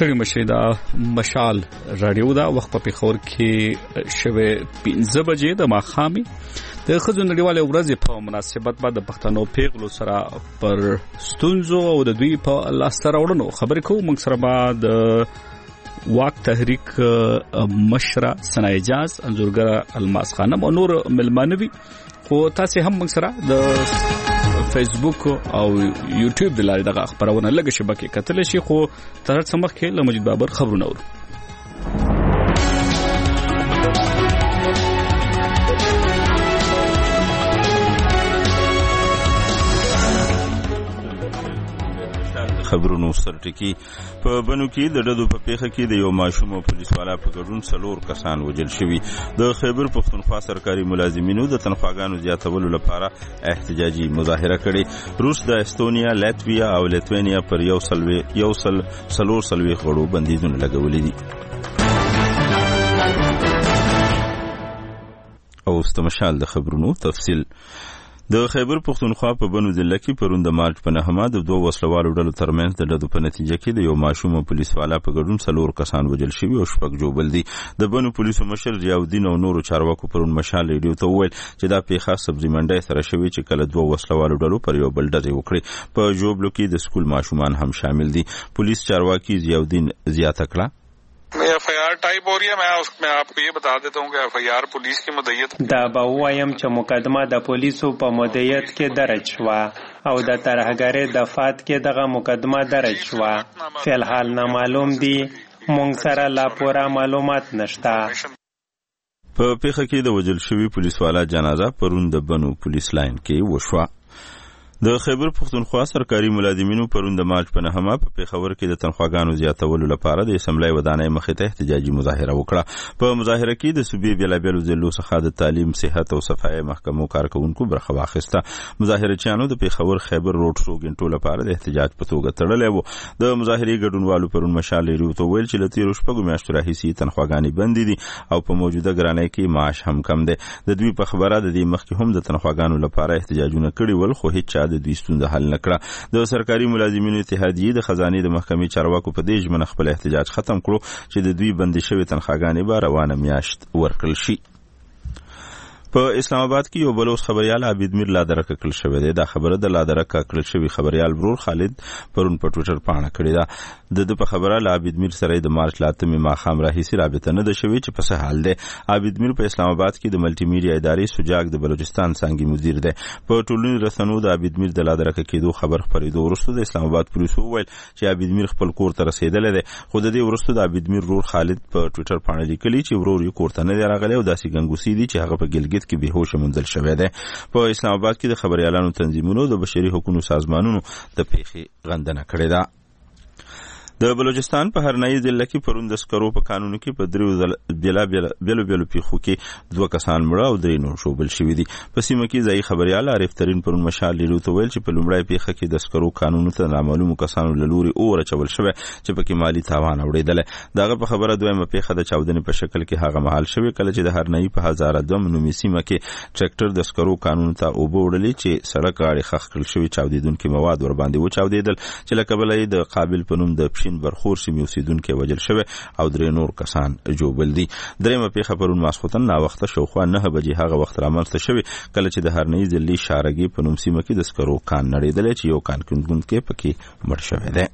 ستړي مشه دا مشال رادیو دا وخت په خبر کې شوه 15 بجې د ماخامي د خزو نړیواله ورځ په مناسبت باندې پښتنو پیغلو سره پر ستونزو او د دوی په لاسته راوړنو خبرې کوو. موږ سره بعد واک تحریک مشره ثنا اجاز انځورګر الماس خانم او نور ملمانوي خو تاسو هم موږ سره د فیسبوک او یوټیوب د لارې دغه خبرونه لږ شبکې کتل شي. خو تر څو مخکې له مجید بابر خبرونه اورو. خبرونو سرټکی په بنو کې د ډدو په پیخه کې د یو ماشوم او پولیس والا په ګډون 4 کسان وژل شوي. د خیبر پښتونخوا سرکاري ملازمینو د تنخواګانو زیاتولو لپاره احتجاجي مظاهره کړې. روس د استونیا، لاتویا او لیتوانیا پر یو سل غړو بندیزونه لګولې دي. او استمشال د خبرونو تفصیل. د خیبر پښتونخوا په بنو ضلع کې پرون د مارچ په 9 د 2 وسلوالو ډلو ترمنځ د ډدو په نتیجه کې د یو ماشوم او پولیس والا په ګډون 4 کسان وژل شوي او 6 جوړل دي. د بنو پولیسو مشر ضیاءالدین او نورو چارواکو پرون مشال ریډیو ته وویل چې دا پیښه سبزی منډي سره شوې چې کله 2 وسلوالو ډلو پر یو بل ډزې وکړي. په جوړلو کې د سکول ماشومان هم شامل دي. پولیس چارواکي ضیاءالدین زیاته کړه FIR type हो रही है. मैं आपको ये बता देता हूँ कि FIR पुलिस की मदयत دا به وایم چې مقدمه د پولیسو په مدیریت کې درج شوه او د ترهګرۍ دفعات کې دغه مقدمه درج شوه. فی الحال نامعلوم دي، مونږ سره لا پوره معلومات نشته. په پیښه کې د وژل شوي پولیس والا جنازه پرون د بنو پولیس لاین کې وشوه. د خیبر پښتونخوا سرکاري ملازمینو پرون د مارچ په 9 په پیښور کې د تنخواګانو زیاتولو لپاره د اسمبلی ودانۍ مخې ته احتجاجي مظاهره وکړه. په مظاهره کې د صوبې بیلابیلو ضلعو څخه د تعلیم، صحت او صفایي محکمو کارکونکو برخه واخیسته. مظاهرچیانو د پیښور خیبر روډ شو ګنټو لپاره د احتجاج په توګه تړلې وو. د مظاهرې ګډونوالو پرون مشال لري ته ویل چې لته روشپګو میاشتو راهیسي تنخواګانې بندې دي او په موجوده ګرانۍ کې معاش هم کم دی. د دوی په خبره د دې مخکې هم د تنخواګانو لپاره احتجاجونه کړي ول خو هیڅ چا د دوی ستونزه حل نکړه. د سرکاري ملازمینو اتحادیې د خزانې د محکمې چارواکو په دې ژمنه خپل احتجاج ختم کړو چې د دوی بندي شوی تنخواګانې به روانه میاشت ورکړل شي. په اسلام آباد کې یو بلوس خبريال عابد میر لادرک کړل شوی دی. دا خبره د لادرک کړل شوی خبريال برور خالد پرون په ټوئیټر باندې کړی دا. د په خبره ل عابد میر سره د مارچ لاتمه ماخام راهیسي رابطه نه ده شوی چې په څه حال دی. عابد میر په اسلام آباد کې د ملټي میډیا ادارې سوجاګ د بلوچستان څنګه مدیر دی. په ټولنیزو رسنیو د عابد میر د لادرک کېدو خبر خپرېدو وروسته د اسلام آباد پولیسو وویل چې عابد میر خپل کور ته رسیدلی دی. خو د دې وروسته د عابد میر برور خالد په ټوئیټر باندې لیکلی چې ورور یې کور ته نه راغلی او داسې ګنګوسې دي چې هغه په ګلګت کې بهوش شوی دی. په اسلام آباد کې د خبريالانو تنظیمونو د بشري حقوقو سازمانونو د پیښې غندنه کړې ده. د بلوچستان په هرنایي ضلع کې پرون د سکرو په قانون کې په دریو بیلو پیښو کې 2 کسان مړه او 3 نور شوبل شوي دي. په سیمه کې ځای خبريال عارف ترين پرون مشال لري ته ویل چې په لومړی پیښه کې د سکرو قانون ته نامعلوم کسانو له لوري اور چول شوی چې په کې مالی تاوان اوریدل. دغه په خبره دویمه پیښه د چاودنې په شکل کې هغه محل شوی کله چې د هرنایي په 1002 نومي سیمه کې ټریکټر د سکرو قانون ته وبوړلې چې سړک غاړي خخ کړل شوی چاودیدونکو مواد ور باندې و چاودیدل چې لکه بلې د قابل پنوم د برخور سیمې اوسیدونکو وژل شوی او 3 نور کسان جوړل دي. درېمه پیښه پرون ماسختن نا وخت شوخوا 9 بجې هغه وخت رامنځته شوی کله چې د هرنایي ضلع شارګي په نوم سیمه کې د سکرو کان نړیدل چې یو کان کندونکو پکې مړ شوی دی.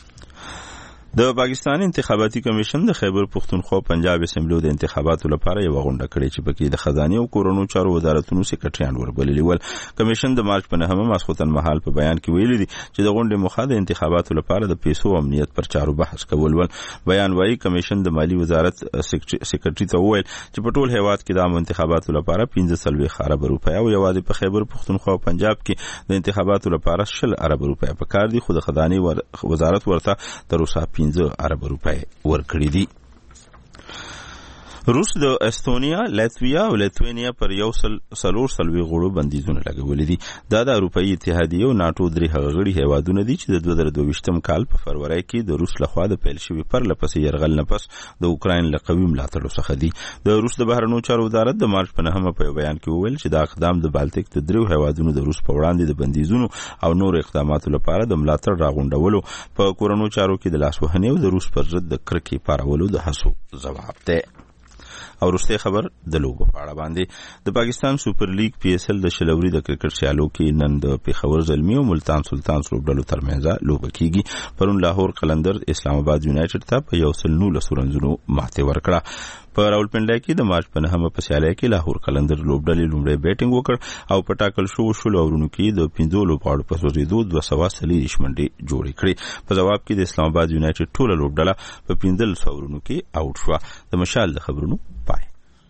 د پاکستان انتخاباتي کمیشن د خیبر پښتونخوا پنجاب اسمبلی د انتخاباتو لپاره یو غونډه کړې چې پکې د خزانه او کورونو چارو وزارتونو سکرټریان وربللی ول. کمیشن د مارچ په 9 ماسختن مهال په بیان کې ویلي دي چې د غونډې مخه د انتخاباتو لپاره د پیسو امنیت پر چارو بحث کول ول. بیان وايي کمیشن د مالی وزارت سکرټری ته وویل چې په ټول هیواد کې د عام انتخاباتو لپاره 15 ارب روپیا او یوازې په خیبر پښتونخوا او پنجاب کې د انتخاباتو لپاره 10 ارب روپیا په کار دي. خو د خزانه وزارت ورته تر اوسه 15 ارب روپۍ ورکړي دي. روس د استونیا، لاتویا او لیتوانیا پر یو سلور سلوي غړو بندیزونه لګولې دي. دا د اروپאי اتحادیه او ناتو درې هغه غړي هیوادونه دي چې د 2022م کال په فروری کې د روس لخوا د پیل شوي پرلپسې یرغل نه پس د اوکراین له قوي ملاتړ څخه دي. د روس د بهرنیو چارو وزارت د مارچ په 9 په بیان کې وویل چې دا اقدام د بالټیک د دریو هیوادونو د روس په وړاندې د بندیزونو او نور اقداماتو لپاره د ملاتړ راغونډولو په کورونو چارو کې د لاسوهنې او د روس پر ضد د کرکې پارولو د هڅو ځواب دی. او وروستی خبر د لوبو په اړه باندې د پاکستان سوپر لیګ PSL د شلوري د کرکټ سیالو کې نن د پیښور زلمی او ملتان سلطانز لوبډلو ترمنځ لوبه کیږي. پرون لاهور قلندر اسلام آباد یونایټډ ته په 119 رنزونو ماتې ورکړه. په راولپنډای کې د مارچ په 9 په سیالۍ کې لاهور قلندر لوبډلې لومړی بیټینګ وکړ او په ټاکل شو اورونو کې د 15 لوبغاړو په سوزیدو 240 منډې جوړې کړې. په جواب کې د اسلام آباد یونایټډ ټوله لوبډله په 15 اورونو کې آوټ شوه. د مشال د خبرونو پای.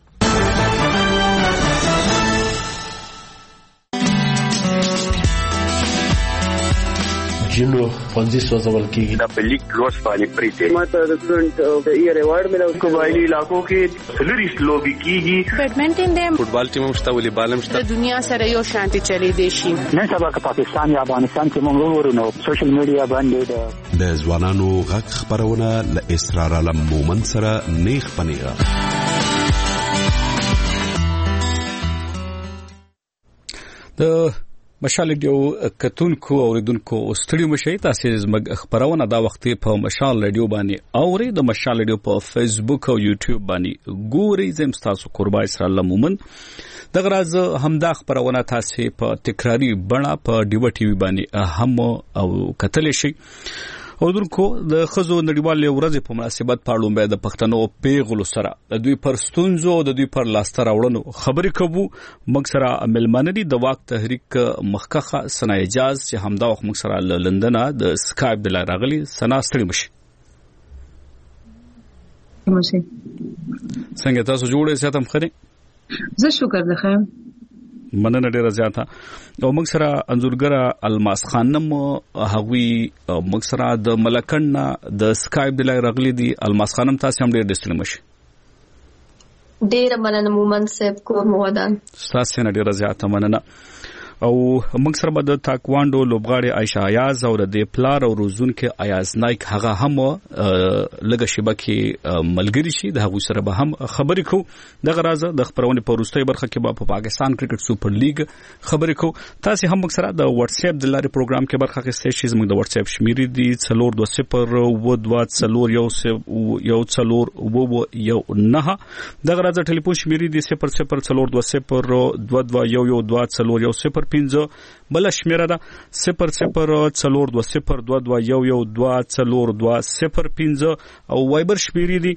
جنو پنځه سوځول کېږي د پلیک لوس باندې پریته ماته د سټوډنټ د ایئر ایوارډ ملو قبایلی علاقو کې سلریس لوبي کیږي. بیډمنټن دی، فوټبال ټیم مشته، والیبال مشته. د دنیا سره یو شانتي چلی دی شي. نن سبا که پاکستان یا افغانستان کې موږ ورونو سوشل میډیا باندې د ځوانانو غږ خبرونه ل اسرار علم مومن سره نیخ پنیغه. د مشال ریډیو کتونکو اوریدونکو ستړي مشي تاسو زموږ خبرونه دا وخت په مشال ریډیو باندې اوري. د مشال ریډیو په فیسبوک او یوټیوب باندې ګوري. زم تاسو قربای سره لمومن دغه راز همدا خبرونه تاسو په تکراری بڼه په ډیو ټي وي باندې هم او کتل شي. اوردونکو د خزو نړیوالې ورځې په مناسبت په اړه د پښتنو پیغلو سره د دوی پر ستونزو د دوی پر لاسته راوړنو خبرې کوو. موږ سره ملمانه دي د واک تحریک مخکخه سنا اجاز چې همدا وخت موږ سره لندن د سکایپ د راغلي سنا ستړي مشي. څنګه تاسو جوړې ساتم خري؟ زه شکر ده خیم. مننه ډیره زیاته. او موږ سره انځورګره الماس خانم هغوی موږ سره د ملکن د سکایپ د راغلي دي. الماس خانم تاسو هم ډیر ډسل مشي. ډیره مننه مومن صاحب کو مودان. تاسو نه ډیره زیاته مننه. او موږ سره به د تاکوانډو لوبغاړي عائشہ ایاز او د پلار او روزون کې ایاز نایک هغه هم لږه شبکه ملګری شي. د هغه سره به هم خبرې کوو. دغه راز د خبرونه په وروستۍ برخه کې به په پاکستان کرکټ سوپر لیګ خبرې کوو. تاسو هم موږ سره د واتس اپ د لارې پروګرام کې برخه اخیستئ شئ. زموږ د واتس اپ شمیرې دي 4204 دغه راز ټلیفون شمیرې دي 00202221122 بل شمیره ده 00222221122 او وایبر شمیرې دي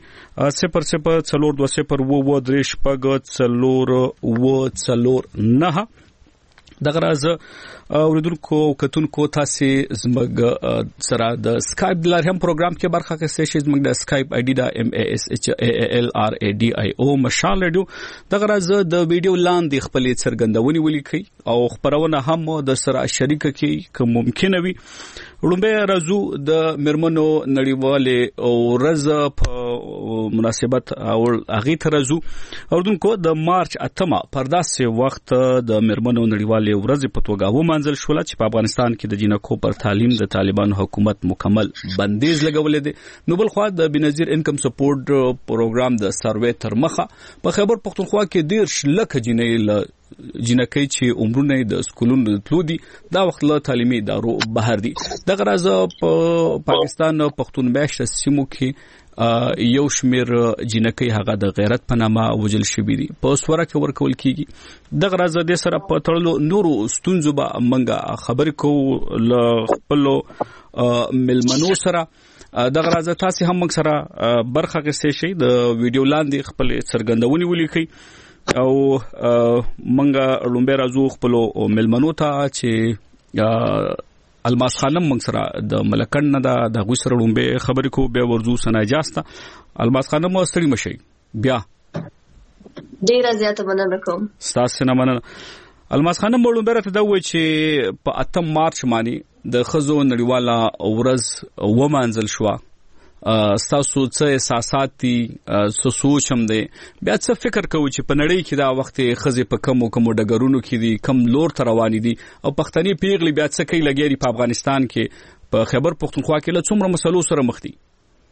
0022344 دغه راز اوریدونکو کتونکو تاسو زموږ سره د سکایپ د لارې هم پروګرام کې برخه اخیستئ شئ. زموږ د سکایپ آی ډي دا MASHALRADIO مشال ریډیو. دغه راز د ویډیو لاندې خپل څرګندونې ولیکئ او خبرونه هم د سره شریک کړئ که ممکن وي. وړاندې راځو د مرمنو نړیوالې ورځ په مناسبت او هغه ترازو اوردونکو د مارچ 8 پر داسې وخت د مرمنو نړیوالې ورځ په توګه ومنځل شو چې په افغانستان کې د جنکو پر تعلیم د طالبانو حکومت مکمل بندیز لګولې دي. نو بل خو د بنظیر انکم سپورټ پروګرام د سروې تر مخه په خیبر پختونخوا کې 10 لک جنکۍ چې عمرونه د سکولونو تلو دي دا وخت له تعلیمي ادارو بهر دي. دغه راز په پاکستان پښتون میاشت سیمو کې یو شمیر جنکۍ هغه د غیرت په نامه وجل شوی دي په سوره کې ورکول کیږي. دغه راز د سره په تړلو نورو ستونزو به منګه خبرې کوو ل خپل ملمنو سره. دغه راز تاسو هم موږ سره برخه اخیستئ شئ. د ویډیو لاندې خپل څرګندونې ولیکئ او منګه لومبه راځو خپل ملمنو ته چې الماس خانم موږ سره د ملکن نه د غوسر لومبه خبرې کو به ورزو سنا اجازه. الماس خانم ستړي مشي بیا ډیره زیاته مننه کوم. تاسو نه مننه. الماس خانم لومبه راته دا وایي چې په 8 مارچ باندې د خزو نړیواله ورځ ومنځل شو تاسو څه احساسات دي څه سوچ هم دی بیا څه فکر کوئ چې په نړۍ کې دا وخت ښځې په کومو ډګرونو کې دي کم لور ته روانې دي او پښتني پیغلې بیا څه کوي لګیا دي په افغانستان کې په خیبر پښتونخوا کې له څومره مسلو سره مخ دي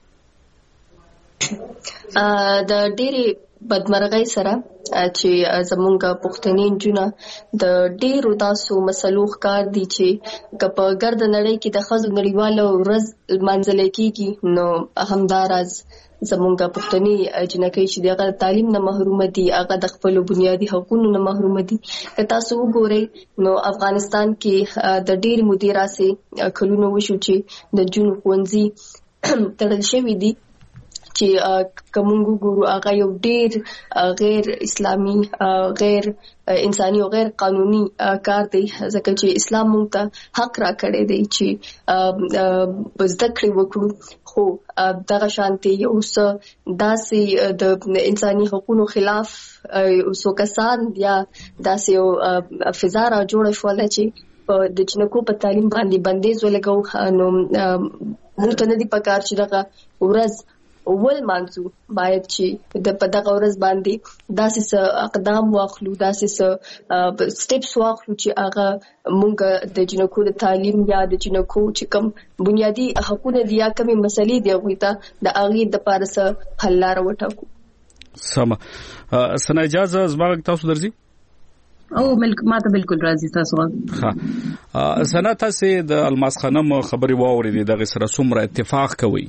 د ډېرې بدمرغۍ سره چې زمونږ پښتني نجونه د ډېرو تاسو مسلو ښکار دي چې په ګرد نړۍ کې د ښځو نړیواله ورځ لمانځل کېږي نو همداراز زمونږ پښتني جنکۍ چې دغه تعلیم نه محروم دي هغه د خپل بنیادي حقوقو نه محروم دي که تاسو وګورئ نو افغانستان کې د ډېر مودې راسي کلونه وشو چې د جنو ښوونځي تړل شوي دي چې کومو ګورو هغه یو ډېر غیر اسلامي غیر انساني او غیر قانوني کار دی ځکه چې اسلام موږ ته حق را کړی دی چې زده کړې وکړو خو دغه شانتي یو څه داسې د انساني حقوقو خلاف څو کسان یا داسې یو فضا را جوړه شوله چې د جنکو په تعلیم باندې بندیز ولګو نو موږ ته نه دي پکار چې دغه ورځ ول مانځو باید چې د په دغه ورځ باندې داسې اقدام واخلو داسې سټیپس واخلو چې هغه مونږ د جنکو د تعلیم یا د جنکو چې کوم بنیادی حقوقونه دي یا کومې مسلې دي هغوی ته د هغې دپاره څه حل لاره وټاکو. سمه سنا اجازه زما تاسو درځي او ما ته بالکل راځي تاسو ها سنا تاسو د الماس خانم خبري واورېدې دغه سره څومره اتفاق کوي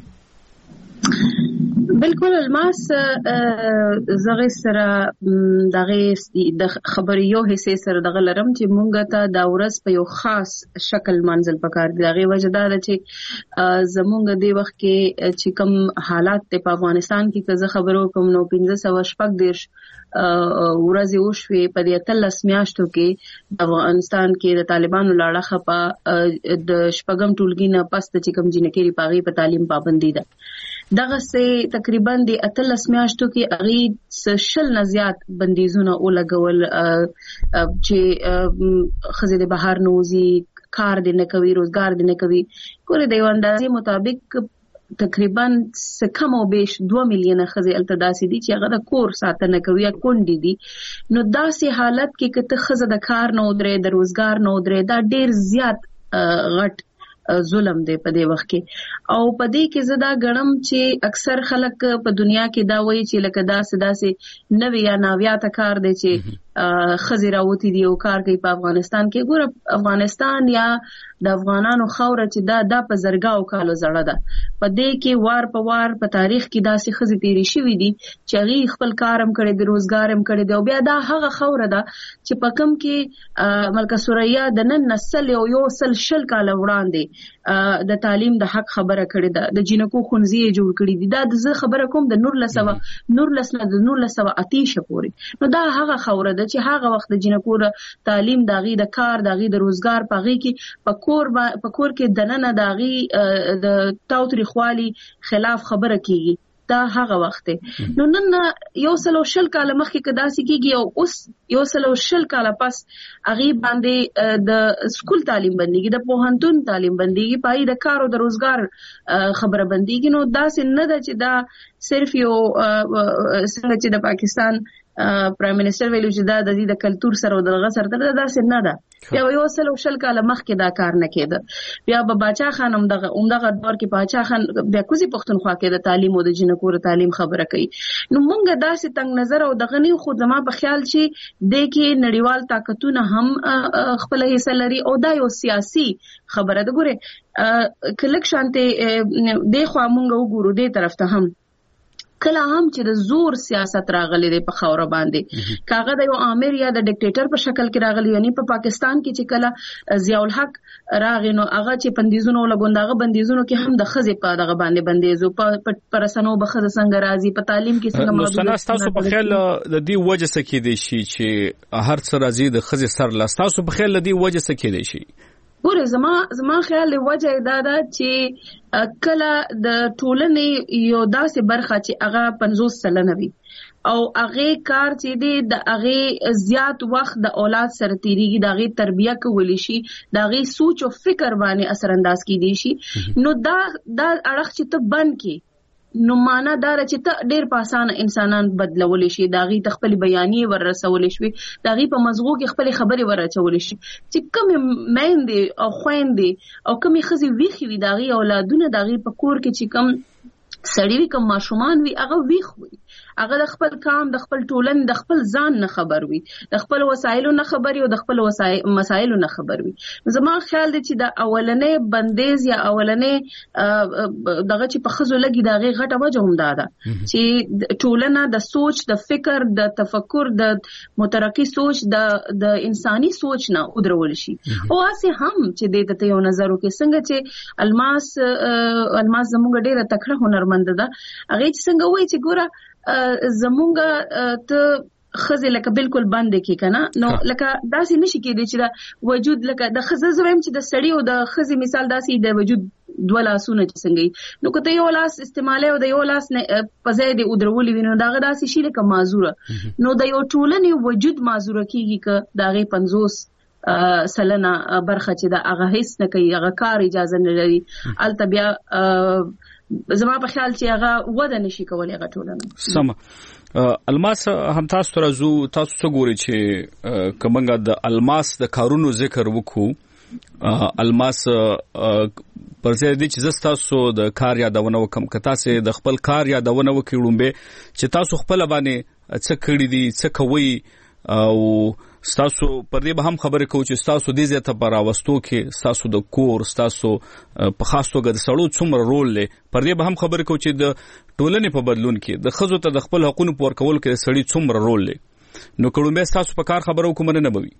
بالکل الماس زغه سره دغه د خبري یو حصے سره دغه لرم چې مونږ ته د ورځ په یو خاص شکل منزل پکار دی دغه وجه دا چې زمونږ د وخت کې چې کوم حالات په افغانستان کې که خبرو کوم نو 1514 ورځې وشوي په دې 13 میاشتو کې افغانستان کې د طالبانو لاړه خپه د شپږم ټولګي نه پس چې کوم جنکيري پاغي په تعلیم پابندي ده دغه سه تقریبا د 13 میاشتو کې اغي شل نه زیات بندیزونه ولګول چې خزه د بهر نوزي کار دې نه کوي روزګار دې نه کوي کور د یو اندازې مطابق تقریبا کم او بیش 2 میلیونه خزه التداسي دي چې هغه د کور ساتنه کوي یا کونډي دي نو داسې حالت کې کته خزه د کار نه ودرې د روزګار نه ودرې دا ډیر زیات غټ ظلم دی په دې وخت کې او په دې کې زدا غړم چې اکثر خلک په دنیا کې دا وایي چې لکه داسې نوې یا ناویاته کار دی چې خزیراوتی دی او کار کوي په افغانستان کې ګوره افغانستان یا د افغانانو خوره چې دا په زرګاو کالو زړه ده په دې کې وار په وار په تاریخ کې داسې خزي تیری شوې دي چې غي خپل کارم کړي د روزګارم کړي دی او بیا دا هغه خوره ده چې په کم کې ملکه سوریا د نن نسل یو سل شل کال وړاندې د تعلیم د حق خبره کړې ده د جنکو خونځي جوړ کړې دي دا د خبره کوم د نور لسو اتیشه پوري نو دا هغه خوره ده چې هغه وخت د جنکو تعلیم داغي د کار داغي د روزګار پغې کې په کور کې دننه داغي د تاوتریخوالي خلاف خبره کیږي دا هغه وخت نو نن یو سلو شل کال مخکې کداسي کیږي او اوس یو سلو شل کال پس اغي باندې د سکول تعلیم بنديږي د پوهنتون تعلیم بنديږي پای د کار او د روزګار خبره بنديږي نو دا څنګه ده چې دا صرف یو څنګه چې د پاکستان پرایم منسٹر ویلو چې دا د دې د کلچر سره او دغه سره دا څنګه نه ده بیا یو سلو شل کال مخکې دا کار نه کېده بیا به باچا خان دغه دور کې باچا خان بیا کوزي پښتونخوا کې د تعلیم او د جنکو تعلیم خبره کوي نو مونږ داسې تنگ نظر او دغه نه خو زما په خیال چې د کې نړیوال طاقتونه هم خپل حصہ لري او دا یو سیاسي خبره ده ګوره کلک شانته د خو مونږ وګورو دې طرف ته هم کله هم چې د زور سیاست راغلي دی په خوره باندې کاغه د یو امیر یا د ډیکټیټر په شکل کې راغلي یعنی په پاکستان کې چې کله ضیاء الحق راغی نو هغه چې بندیزونه لګوندغه بندیزونو کې هم د خزې په دغه باندې بندیزو په رسنو بخزه څنګه راځي په تعلیم کې څنګه موجود تاسو په خیال د دې وجه څه کې دي چې هر څه راځي د خزې سر لاس تاسو په خیال د دې وجه څه کې دي شي ګوره زما خیال وجه دا ده چې کله د ټولنې یو داسې برخه چې هغه 50 سلنه وي او هغه کار چې دی د هغه زیات وخت د اولاد سره تیریږي د هغه تربیه کولی شي د هغه سوچ او فکر باندې اثر انداز کیدی شي نو دا اړخ چې ته بند کی نو معنا دا چې ته ډېر په اسانه انسانان بدلولی شي، د هغې ته خپلې بیانیې ور رسولی شوې، د هغې په مزغو کې خپلې خبرې ور اچولی شي چې کومې میندې او خویندې او کومې ښځې ویښې وي، د هغې اولادونه د هغې په کور کې چې کوم سړی وي کوم ماشومان وي هغه ویښ وي، هغه د خپل کام د خپل ټولنې د خپل ځان نه خبر وي، د خپل وسایلو نه خبر وي او د خپل مسایلو نه خبر وي. زما خیال دی چې د اولنې بندیز یا اولنې دغه چې په ښځو لګي د هغې غټه وجه هم دا ده چې ټولنه د سوچ، د فکر، د تفکر، د مترقي سوچ، د انساني سوچ نه ودرول شي. او هسې هم چې دې ته یو نظر وکړي څنګه چې الماس زموږ ډېره تکړه هنرمند ده، هغې چې څنګه وایي چې ګوره زمونږ ته ښځې لکه بالکل بندې کې کنه، نو لکه داسې نشي کېدی چې د وجود لکه د ښځه زه وایم چې د سړي او د ښځې مثال داسې د وجود دوه لاسونه چې څنګه نو که ته یو لاس استعمالوي او د یو لاس په ځای دې ودرولي وي نو د هغه داسې شي لکه معذوره، نو د یو ټولنې وجود معذوره کېږي که د هغې 50 سلنه برخه چې د هغه هیڅ نه کوي، هغه کار اجازه نه لري، هلته بیا زما په خیال چې هغه وده نشي کولی هغه ټولنه. سمه الماس هم تاسو ته راځو، تاسو څه ګورئ چې که موږ د الماس د کارونو ذکر وکړو، الماس پر ځای دی چې زه ستاسو د کار یادونه وکړم، که تاسې د خپل کار یادونه وکړئ لومبې چې تاسو خپله باندې څه کړي دي، څه کوئ، او ستاسو پر دې به هم خبرې کوو چې ستاسو دې ځای ته په راوستو کې ستاسو د کور، ستاسو په خاص توګه د سړو څومره رول دی، پر دې به هم خبرې کوو چې د ټولنې په بدلون کې د ښځو ته د خپل حقونو په ورکولو کې د سړي څومره رول دی. نو که لومبی ستاسو په کار خبره وکړو مننه به وي.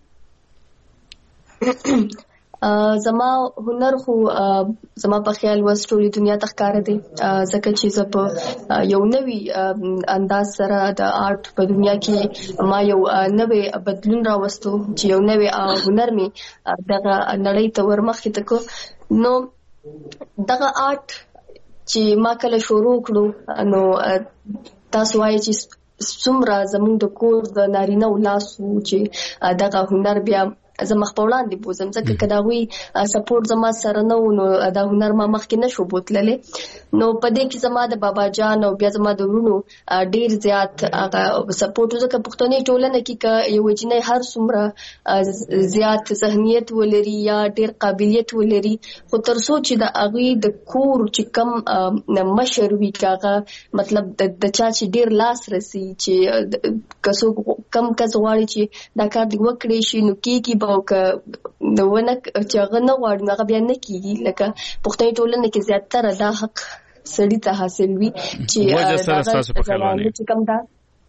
زما هنر خو زما په خیال وس ټولې دنیا ته ښکاره دی، ځکه چې زه په یو نوي انداز سره د آرټ په دنیا کې ما یو نوې بدلون راوستو چې یو نوې هنر مې دغه نړۍ ته ورمخکې تکو. نو دغه آرټ چې ما کله شروع کړو نو تاسو وایي چې څومره زموږ د کور د نارینه ولاسو چې دغه هنر بیا زه مخ په وړاندې بوزم، ځکه که د هغوی سپورټ زما سره نه و نو دا هنر ما مخکې نشو بوتللی. نو په دې کې زما د بابا جان او بیا زما د ورونو ډېر زیات هغه سپورټ، ځکه پښتني ټولنه کې که یو جنۍ هر څومره زیات ذهنیت ولري یا ډېر قابلیت ولري، خو تر څو چې د هغوی د کور چې کم مشر وي، که هغه مطلب د چا چې ډېر لاس رسي، چې که څوک کم کس غواړي چې دا کار دې وکړی شي نو کېږي به، او که د ونه چې هغه نه غواړي نو هغه بیا نه کېږي. لکه پښتني ټولنه کې زیاتره دا حق سړي ته حاصل وي چې وجه سره ستاسو په خیال باندې کم دا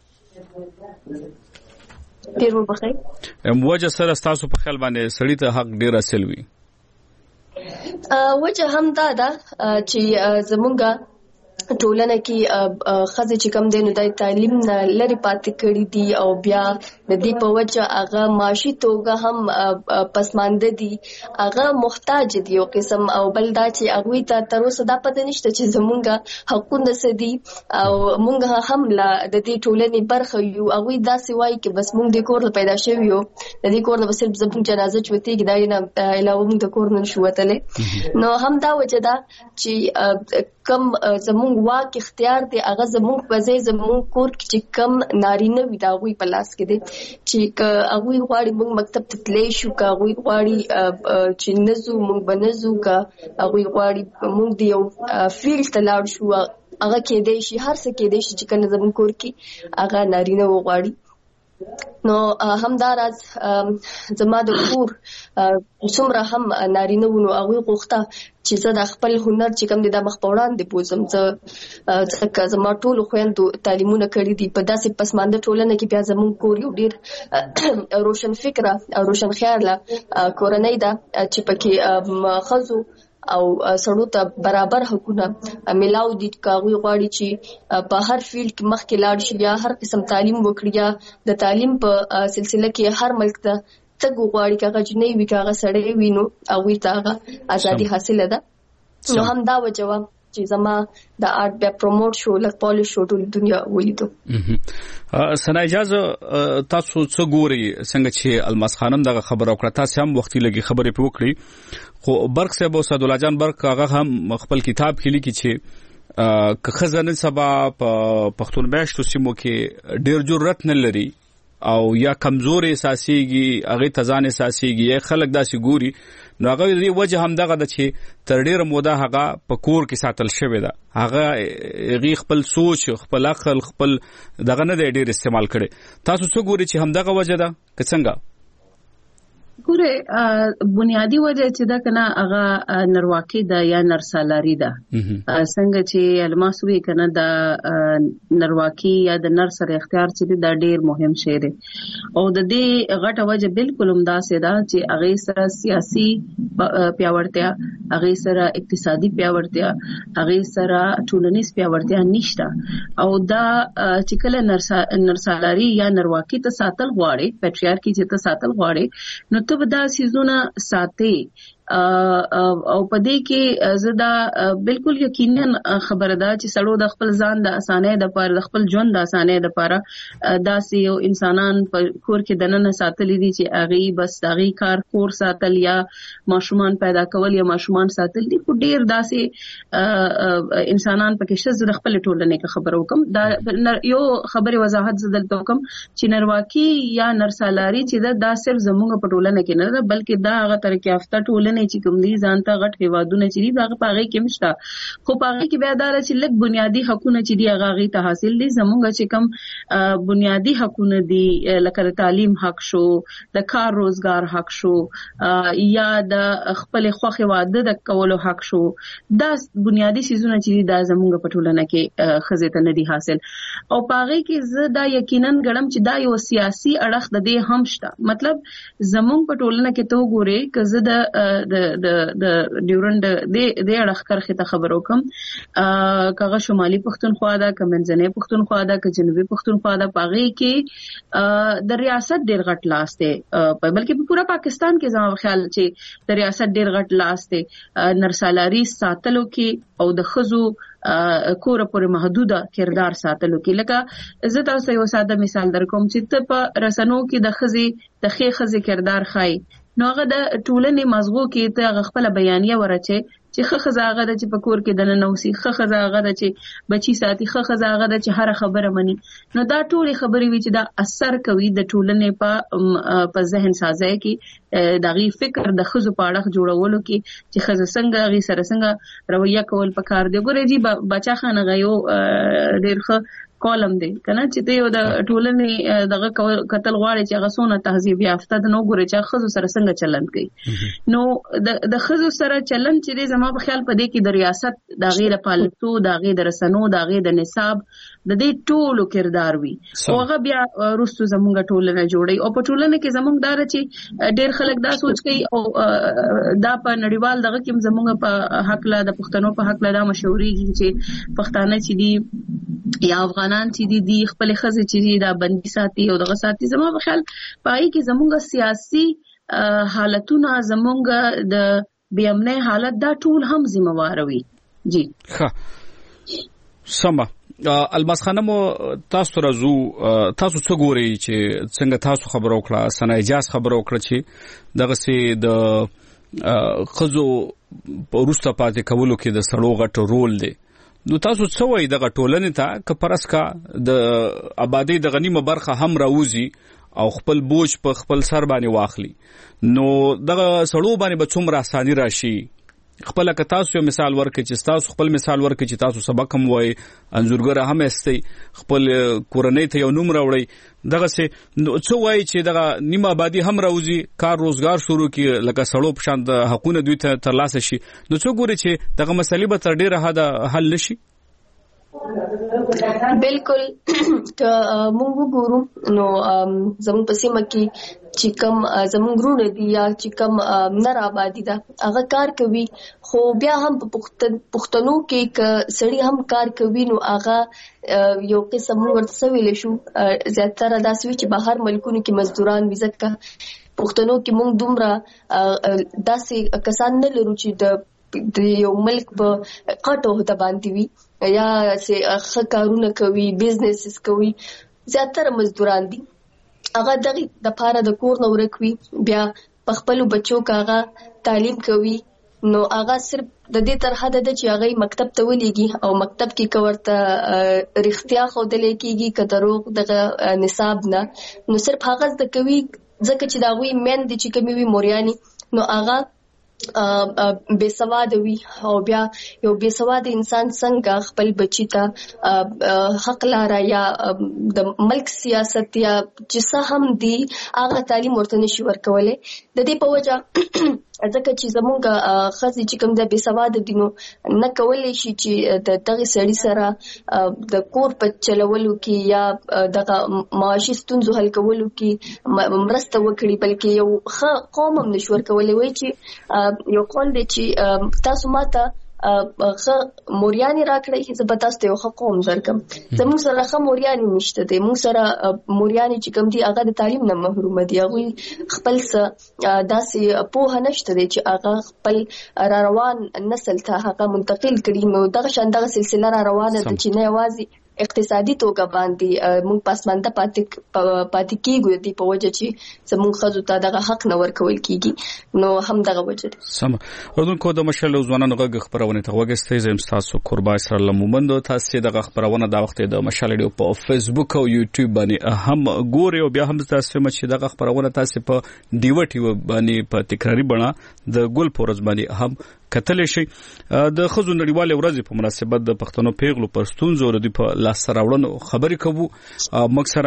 ډېر وبخئ وجه سره ستاسو په خیال باندې سړي ته حق ډېر حاصل وي. وجه هم دا ده چې زمونږ ټولنه کې ښځې چې کم دی نو د تعلیم نه لرې پاتې کړي دي، او بیا د دې په وجه هغه معاشي توګه هم پسمانده دي، هغه محتاج دي یو قسم. او بل دا چې هغوی ته تر اوسه دا پته نشته چې زمونږ حقونه څه دي، او مونږ هم له د دې ټولنې برخه یو. هغوی داسې وایي چې بس مونږ د کور پیدا شوي یو، د دې کور نه به صرف زمونږ جنازه چې وتېږي، د هغې نه علاوه مونږ د کور نه نشو وتلی. نو هم دا وجه ده چې کم زمونږ واک اختیار دی هغه زمونږ په ځای زمونږ کور کې چې کم نارینه وي د هغوی په لاس کې دی، چې که هغوی غواړي مونږ مکتب ته تللی شو، که هغوی غواړي چې نه ځو مونږ به نه ځو، که هغوی غواړي مونږ د یو فیلډ ته لاړ شو هغه کېدی شي، هر څه کېدی شي چې کله زمونږ کور کې هغه نارینه وغواړي. نو همداراز زما د کور څومره هم نارینه و نو هغوی غوښته چې زه د خپل هنر چې کوم دی دا مخ په وړاندې بوځم. ځکه زما ټولو خویندو تعلیمونه کړي دي په داسې پسمانده ټولنه کې، بیا زموږ کور یو ډېر روشن فکره او روشن خیاله کورنۍ ده چې پکې ښځو او سړو ته برابر حقونه ملاو دي، که هغوی غواړي چې په هر فیلډ کې مخکې لاړ شي یا هر قسم تعلیم وکړي، یا د تعلیم په سلسله کې هر ملک ته تګ وغواړي، که هغه جنۍ وي که هغه سړی وي، نو هغوی ته هغه ازادي حاصله ده. نو هم دا وجه وه چې زما د آرټ بیا پروموټ شو، لږ پالیش شو، ټول دنیا ولیدو. ثنا اجازه تاسو څه ګورئ څنګه چې الماس خانم دغه خبره وکړه، تاسو هم وختي لګي خبرې په وکړي، خو برق صاحب او سعدالله جان برق هغه هم خپل کتاب کې لیکي چې که خزانه سبا په پښتون میاشتو سیمو کې ډیر ضرورت نه لري او یا کمزور احساسيږي هغه تزان احساسيږي یا خلک داسې ګوري نو هغه دې وجه هم دغه د چې تر ډیر موده هغه په کور کې ساتل شوی دا هغه غي خپل سوچ خپل عقل خپل دغه نه ډیر استعمال کړي تاسو څه ګوري چې هم دغه وجه ده که څنګه ګوره بنیادی وجه چې دا کنه هغه نرواکي ده یا نرسالاری ده څنګه چې الماسوي کنه دا نرواکي یا د نر سره اختیار چې دا ډیر مهم شی دی او د دې غټه وجه بالکل همدا سي ده چې هغه سره سیاسي پیاوړتیا هغه سره اقتصادي پیاوړتیا هغه سره ټولنیز پیاوړتیا نشته او دا چې کله نرسالاری یا نرواکي ته ساتل غواړي پټریارکی چې ته ساتل غواړي نو ته دا سيزونه ساتي او پدې کې زدا بالکل یقینا خبره ده چې سړو د خپل ځان د اسانه د پر د خپل ژوند د اسانه د پر داسې یو انسانان په کور کې دننه ساتلې دي چې اغي بس اغي کار کور ساتل یا ماشومان پیدا کول یا ماشومان ساتل دي په ډیر داسې انسانان پکې شز د خپل ټولنې کې خبرو کوم دا یو خبره وضاحت زدل توکم چې نرواکي یا نرسالاری چې دا صرف زموږ په ټولنه کې نه ده بلکې دا هغه ترقی یافته ټولنه چې کوم دي ځانته غټ هیوادونه چې دي دا په هغه کې مشته خو په هغه کې بیا دا چې لږ بنیادی حقوقونه چې دي هغه ته حاصل دي زموږ چې کوم بنیادی حقوقونه دي لکه تعلیم حق شو د کار روزګار حق شو یا د خپل خوخه واده د کولو حق شو دا بنیادی سيزونه چې دي دا زموږ په ټولنه کې خزه نه دي حاصل او په هغه کې زه دا یقینا ګړم چې دا یو سیاسي اړخ د دې هم شته مطلب زموږ په ټولنه کې تو ګوري که زه د ډیورند د اړخ کرخه ته خبرو کوم کغه شمالي پښتونخوا ده که منځنۍ پښتونخوا ده که جنوبي پښتونخوا ده پاغي کې د ریاست ډیر غټ لاس دی بلکې په پورا پاکستان کې زما خیال چې د ریاست ډیر غټ لاس دی نرسالاری ساتلو کې او د خزو کور پورې محدوده کردار ساتلو کې لکه زه تاسو یو ساده مثال درکوم چې ته په رسنو کې د خزي کردار خای نو هغه د ټولنې مزغو کې ته خپل بیانیه ورچه چې خزه هغه د چې په کور کې د ننوسی خزه هغه د چې بچی ساتي خزه هغه د چې هر خبره مني نو دا ټولې خبرې وی چې دا اثر کوي د ټولنې په ذهن سازي کې دغه فکر د خزو په اړه جوړولو کې چې خزه څنګه غي سره څنګه رویه کول پکار دی ګورې جی بچا خانه غيو ډېر ښه کولم دی کنه چې ته یو د ټولنې دغه قتل غواړي چې هغه سونه تهذیب یافته د نو ګوري چې خزو سره څنګه چلند کوي نو د خزو سره چلند چې زما په خیال پدې کې د ریاست د غیر پالتو د غیر رسنو د غیر د نصاب د دې ټولو کردار وي او هغه بیا رستو زمونږ ټولنه جوړي او په ټولنه کې زمونږ دار چې ډېر خلک دا سوچ کوي او دا په نړیوال دغه کې زمونږ په حق لا د پښتنو په حق لا د مشوري چې پښتانه چې دي یا افغانان چې دي خپل خزه چې دا بندي ساتي او دغه ساتي زما په خیال پای کې زمونږ سیاسي حالتونه زمونږ د بیامنه حالت دا ټول هم ذمہوار وي جی ښه سما الماس خانم تاسو راځو تاسو څه ګورئ چې څنګه تاسو خبرو کړه سنا اجازه خبرو کړه چې دغه سي د خزو پروسته پاتې کولو کې د سړو غټ رول دی نو تاسو څه وایي دغه ټولنې ته که پرسکا د آبادی د غنیمه برخه هم راوځي او خپل بوج په خپل سر باندې واخلي نو دغه سړو باندې به څومره اساني راشي خپل که تاسو یو مثال ورکړئ چې تاسو خپل مثال ورکړئ چې تاسو سبق هم وایي انځورګر هم استئ خپل کورنۍ ته یو نوم راوړئ دغه څه څه وایي چې دغه نیمه آبادی هم راوځي کار روزګار شروع کی لکه سړو په شان د حقوقونه دوی ته ترلاسه شي نو څه ګوري چې دغه مسلې به تر ډیره حد حل نشي بالکل که موږ وګورو نو زموږ په سیمه کې چې کوم زموږ غرونه دي یا چې کوم نر آبادی ده هغه کار کوي خو بیا هم په پښتنو کې ک سړی هم کار کوي نو هغه یو قسم ورته ویل شو زیاتره داسې وی چې بهر ملکونو کې مزدوران وزکه پښتنو کې موږ دومره داسې کسان نه لرو چې د یو ملک په قټو هته باندې وي یا چې خکارونه کوي بزنس کوي زیاتره مزدوران دي هغه د پاره د کور نو ورکوي بیا په خپل بچو کاغه تعلیم کوي نو هغه صرف د دې تر حد ده چې هغه مکتب ته ولېږي او مکتب کې کورته رښتیا ښودل کېږي که دروغ دغه نصاب نه، نو صرف هغه زده کوي ځکه چې د هغوی میندې چې کومې وي موریانې نو هغه بے سواده وي. او بیا یو بے سواده انسان څنګه خپل بچی ته حق لاره یا د ملک سیاست یا چې څه هم دی هغه تعلیم ورته نشي ورکولی. د دې په وجه ځکه چې زمونږ ښځې چې کوم د بې سواده دي نو نه کولی شي چې د دغې سړي سره د کور په چلولو کې یا دغه معاشي ستونزو حل کولو کې مرسته وکړي، بلکې یو ښه قوم هم نشي ورکولی. وایي چې یو قول دی چې تاسو ماته ښه موریانې راکړئ زه به تاسو ته یو ښه قوم درکړم. زموږ سره ښه موریانې نشته دی، موږ سره موریانې چې کوم دي هغه د تعلیم نه محرومه دي، هغوی خپل څه داسې پوهه نشته دی چې هغه خپل را روان نسل ته هغه منتقل کړي. نو دغه شان دغه سلسله را روانه ده چې نه یوازې اقتصادي توګه باندې موږ پسمانده پاتې کېږو د دې په وجه چې زموږ ښځو ته دغه حق نه ورکول کېږي. نو هم دغه وجه ده. سمه اردوونکو د مشعل ځوانانو غږ خپرونې ته غوږ زه یم ستاسو قربا اسرائیل مومند. تاسو دغه خپرونه د وخت د مشعل ډیو په فیسبوک او یوټیوب باندې هم ګورئ او بیا هم تاسو چې دغه خپرونه تاسو په ډیو ټي باندې په تکراری بڼه د ګل پورز باندې هم کتلی شي. د ښځو نړیوالې ورځې په مناسبت د پښتنو پیغلو پر ستونزو د په لاسته راوړنو خبرې کوو. موږ سره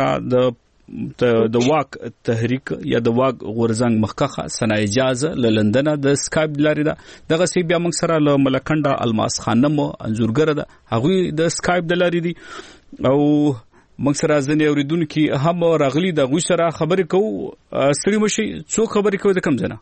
د واک تحریک یا د واک غورځنګ مخکخه سنا اجازه له لندن د اسکایپ لاري ده. دغه سی بیا موږ سره له ملکنډه الماس خانم انزورګره ده، هغه د اسکایپ د لاري دي او موږ سره ځنې اوریدونکو هم راغلي د غوښ سره خبرې کوو. ستړي مشي څو خبرې کوي د کم ځنه.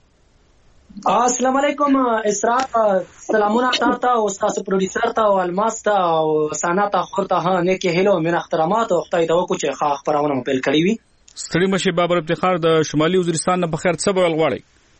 السلام علیکم اسراء، سلامونه تاسو او تاسو پروډوسر ته او الماس ته او سانا ته خورته ها نیکه هلو من احترامات او خدای ته وکړي چې ښه خبرونه پیل کړی وي. ستړي مشي بابر افتخار د شمالي وزیرستان نه بخیر څه بول غواړي.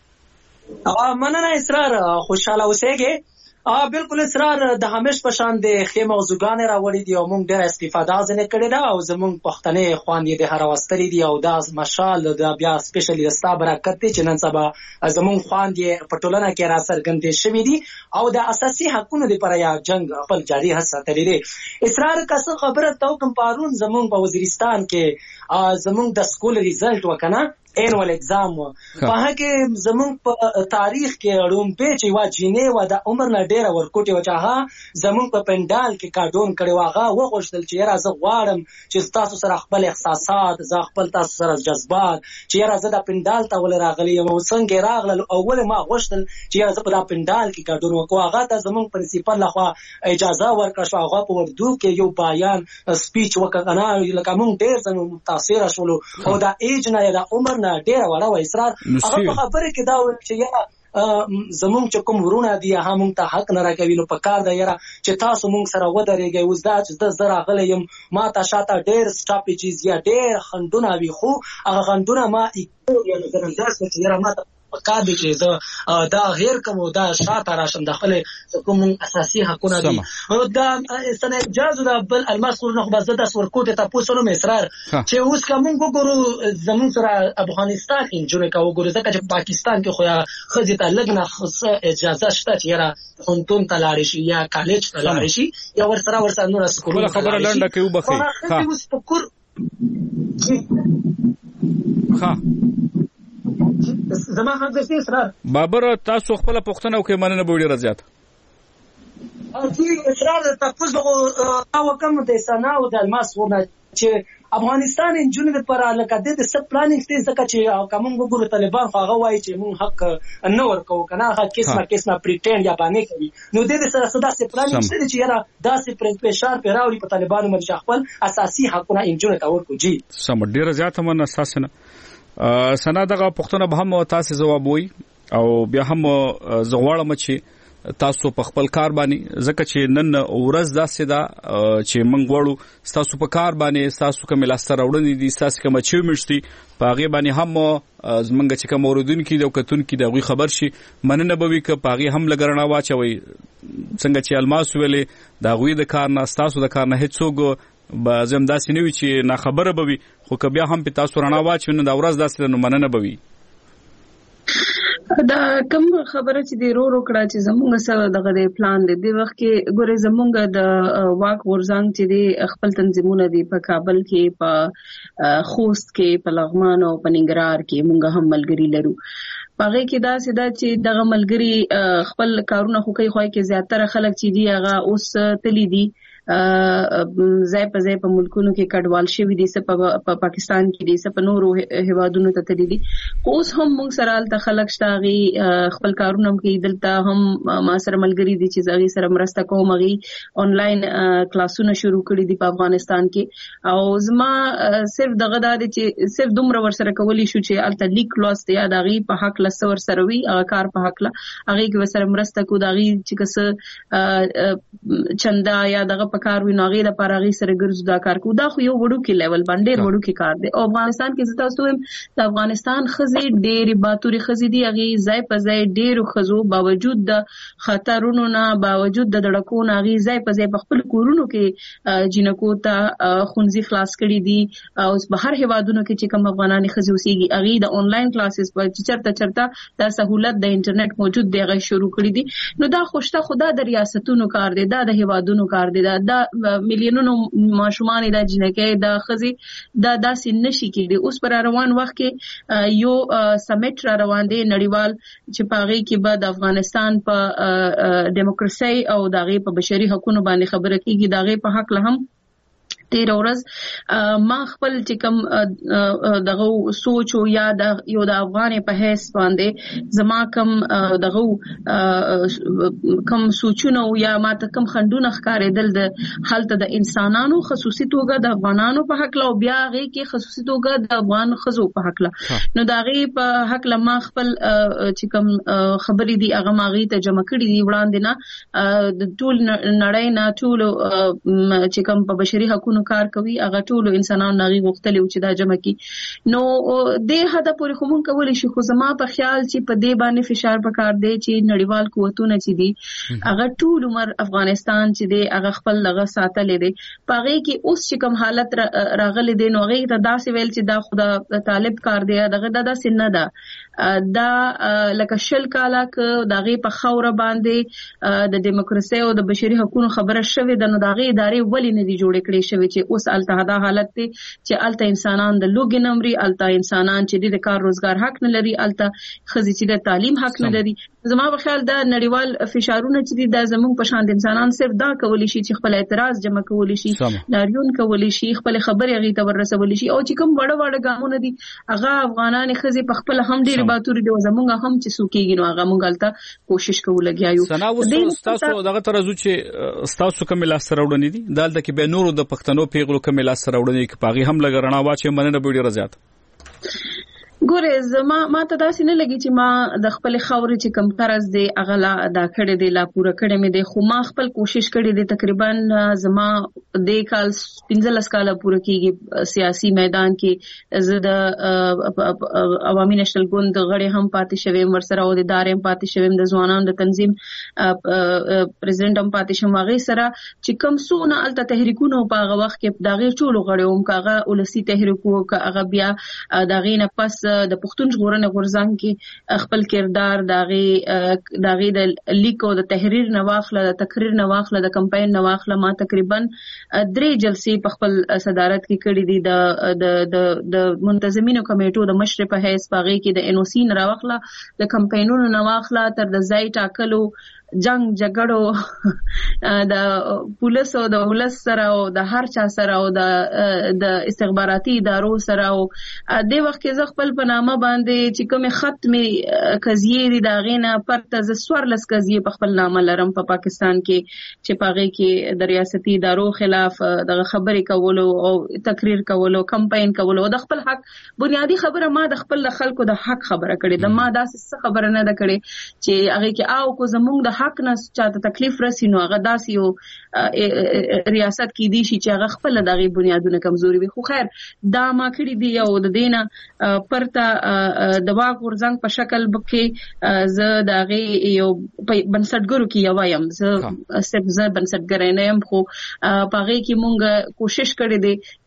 مننه اسرار، خوشاله اوسئ. بالکل اسرار د همیش په شان د خیمه او زوګانې راوړي دي او موږ ډېر استفاده ځنې کړې ده او زموږ پښتنې خوان یې د هر واستري دي او دا مشال د بیا سپیشلی ستا برکت دی چې نن سبا زموږ خوان یې په ټولنه کې را څرګندې شوي دي او د اساسي حقونو لپاره یا جنگ خپل جاري ساتلی دی. اسرار کاسه خبره تو کوم پارون زموږ په وزیرستان کې زموږ د سکول ریزلټ وکنه اینوال اگزام په هغه زمون په تاریخ کې رومپې چې وا جینې و د عمر نه ډیره ورکوټي و چې ها زمون په پندال کې کارډون کړي واغه وغوښتل چې راز غواړم چې تاسو سره خپل احساسات ز خپل تاسو سره جذبات چې راز د پندال ته ول راغلی او څنګه راغله اول ما غوښتل چې راز په پندال کې کارډون وکړو هغه ته زمون پرنسپل لخوا اجازه ورکړه شو هغه په وردو کې یو بیان سپیچ وکړه لکه مونږ ډیر زمون متاثر شولو او دا ایج نه د عمر ډیره وړه و اسرار هغه په خبره کې دا چې یا زمونږ چې کوم ورونه دي هغه مونږ ته حق نه راکوي نو په کار ده یاره چې تاسو مونږ سره ودرېږئ. اوس دا چې زه راغلی یم ما ته شاته ډېر سټاپیجز یا ډېر خنډونه وي خو هغه خنډونه ما یا نظرانداز کړه چې یاره ما ته پکار دی چې زه دا غیر کوم دا شاته راشم د خپل کوم اساسي حقونه دي دا سنه اجازه د بل الماس خو نه بس د ورکوټ ته پوسونو مسرار چې اوس کوم وګورو زمون سره افغانستان انجوړه کا وګورو ځکه چې پاکستان کې خو یا خځې ته لګنه اجازه شته چې یاره خونتون ته لاړ شي یا کالج ته لاړ شي یا ورسره نور سکول خبره لنډه کوي بخي ها زما حق دې اسرار بابر تاسو خپل پښتنه او کې مننه بوډي رضایت چې اسرار تاسو او کوم د سنا او د الماس ورنه چې افغانستان انجونې لپاره لکه د سب پلانینګ ستې ځکه چې کوم وګورو طالبان خو هغه وایي چې مون حق نه ورکو کنه هغه قسمه پریټند یا باندې کوي نو د دې سره صدا سب پلانینګ ستې چې یاره داسې پرشار پیراوړي په طالبانو باندې خپل اساسي حقونه انجونې ته ورکو. جی سم ډیر زیات من اساسنه سنا دغه پښتنه به هم تاسو جواب وي او بیا هم زغواړم چې تاسو په خپل کار باندې ځکه چې نن ورځ داسې ده چې موږ وړو تاسو په کار باندې تاسو کوم لاسته راوړنې دي تاسو کوم اچیومنټس دي په هغه باندې هم زمونږ چې کوم اوریدونکو د وکتونکو د خبر شي مننه به وي ک په هغه هم لګرنا واچوي څنګه چې الماس ویلې د غوی د کار نه تاسو د کار نه هیڅوګ زم داسې نه وي چې نه خبره به وي خو که بیا هم په تاسو رڼا واچوي نو دا ورځ داسې نو مننه به وي. دا کوم خبره چې دی رو کړه چې زمونږ سره دغه پلان دی د وخت کې ګوره زمونږ د واک ورزنګ چې دی خپل تنظیمونه دی په کابل کې په خوست کې په لغمان او په ننګرهار کې مونږ هم ملګری لرو پاره کې دا سیدا چې دغه ملګری خپل کارونه خو کوي خو کې زیاتره خلک چې دی هغه اوس تلی دي ځای په ځای په ملکونو کې کډوال شوی دي په پاکستان کې دي په نورو هیوادونو ته تللي دي اوس هم موږ سره الته خلک شتاغي خپل کارونه کوي دلته هم ما سره ملګری دي چې زغی سره مرسته کوم غي آنلاین کلاسونه شروع کړي دي په افغانستان کې او زما صرف دغه د چې صرف دومره ور سره کولی شو چې الته لیک لوست یا دغه په حق لسور سره وی کار په حق لا هغه کې سره مرسته کو دغه چې کس چندا یا دغه کار وی ناغي د پاراغي سره ګرځو دا کار کو دا خو یو وړو کې لیول باندې وړو کې کار دی او افغانستان کې زتا سوم د افغانستان خزي ډېری باتوري خزي دی هغه ځای په ځای ډېر خزو باوجود د خطرونو نه باوجود د دړکو نه هغه ځای په ځای په خپل کورونو کې جنکو ته خونځي خلاص کړي دي او بهر هوادونو کې چې کوم افغانان خزي اوسېږي هغه د انلاین کلاسز په چرته د سہولت د انټرنیټ موجود دی هغه شروع کړی دي نو دا خوشته خدا د ریاستونو کار دی دا د هوادونو کار دی دا مليونونو ماشومان د جنکې د خزي دا داسې نشي کېږي اوس پر روان وخت کې یو سمیټ را روان دی نړیوال چې پاغي کې بعد افغانستان په دیموکراسي او دغه په بشري حقوقو باندې خبره کیږي دغه په حق له هم 13 ورځ ما خپل چې کوم دغه سوچ او یا د یو د افغان په هیڅ باندې زما کوم دغه کوم سوچونه یا ما ته کوم خندونه ښکارېدل د حالت د انسانانو خصوصي توګه د افغانانو په حق لا او بیا غي کې خصوصي توګه د افغان خزو په حق لا نو دا غي په حق لا ما خپل چې کوم خبرې دي هغه ما غي ته جمع کړې دي وړاندې نه د ټول نړۍ نه ټول چې کوم په بشري حقوقو کار کوي هغه ټول انسانانو نغي غوښتل چې دا جمع کی نو د هدا پورې کوم کولی شي خو زما په خیال چې په دې باندې فشار پکار دی چې نړیوال قوتونه چې دي هغه ټول عمر افغانستان چې دی هغه خپل لغه ساتلې دي پاره کې اوس چې کوم حالت راغلي دي نو هغه ته داسې ویل چې دا خدا طالب کار دی دغه داسې نه ده دا لکه شل کاله ک دغه په خوره باندې د دیموکراسي او د بشري حقوقو خبره شوې ده نو دغه ادارې ولې نه دي جوړې کړې شوې چې اوس الته دا حالت دی چې الته انسانان د لوګي نمرې الته انسانان چې د کار روزګار حق نه لري الته خزي چې د تعلیم حق نه لري زما په خیال دا نړیوال فشارونه چې د زموږ په شان انسانان صرف دا کولی شي چې خپل اعتراض جمع کولی شي لاریون کولی شي خپل خبرې غي ته ورسولی شي او چې کوم وړ ګامونه دي هغه افغانان خزي په خپل هم ډیر باتوري دي زموږ هم چې سوکیږي نو هغه مونږ الته کوشش کوو لګیایو سنا تاسو دغه ترازو چې تاسو کوم لاس راوړنې دي دالته کې به نورو د پښتنو پیغلو کوم لاس راوړنې کې پاغي هم لګرنا واچې مننه به ډیر زیات ګوره ما ته داسې نه لګي چې ما د خپل خاورې چې کم طرز دی اغلا دا کړې دی لا پوره کړې مې دی خو ما خپل کوشش کړې دی تقریبا زما د کال 15 کال پوره کېږي سیاسي میدان کې زه د عوامي نشل ګوند غړي هم پاتې شوم ورسره او د ادارې هم پاتې شوم د ځوانانو د تنظیم پریزیدنت هم پاتې شوم هغه سره چې کم سونه الته تحریکونه په هغه وخت کې داغه ټولو غړي هم کاغه ولسی تحریکو کاغه بیا داغه نه پس د پښتون ژغورنې غورځنګ کې خپل کردار داغه د لیکو د تحریر نه واخله د تقریر نه واخله د کمپاین نه واخله ما تقریبا 3 جلسې په خپل صدارت کې کړې دي د منتظمینو کمیټو د مشر په حیث پاغي کې د ان او سی نه واخله د کمپاینونو نه واخله تر د ځای ټاکلو جنگ جګړو د پولیسو د ولس سره او د هر چا سره او د استخباراتي ادارو سره او د وخت کې ز خپل په نامه باندې چې کوم ختمي قضیه دي دا غینه پرته ز سورلس قضیه په خپل نامه لرم په پاکستان کې چې پاغي کې د ریاستي ادارو خلاف د خبرې کولو او تقریر کولو کمپاین کولو د خپل حق بنیادی خبره ما د خپل خلکو د حق خبره کړې د ما داسې خبره نه ده کړې چې هغه کې او کو زمونږ د حق نه چاته تکلیف رسي نو هغه داسې یو ریاست کې دي چې هغه خپل دغه بنیادونه کمزوري وي خو خیر دا ما کړی دی او د دینه پرته د واک ورزنګ په شکل کې ز دغه یو بنسټګرو کې یو وایم ز بنسټګر نه يم خو پاغه کې مونږ کوشش کړی دی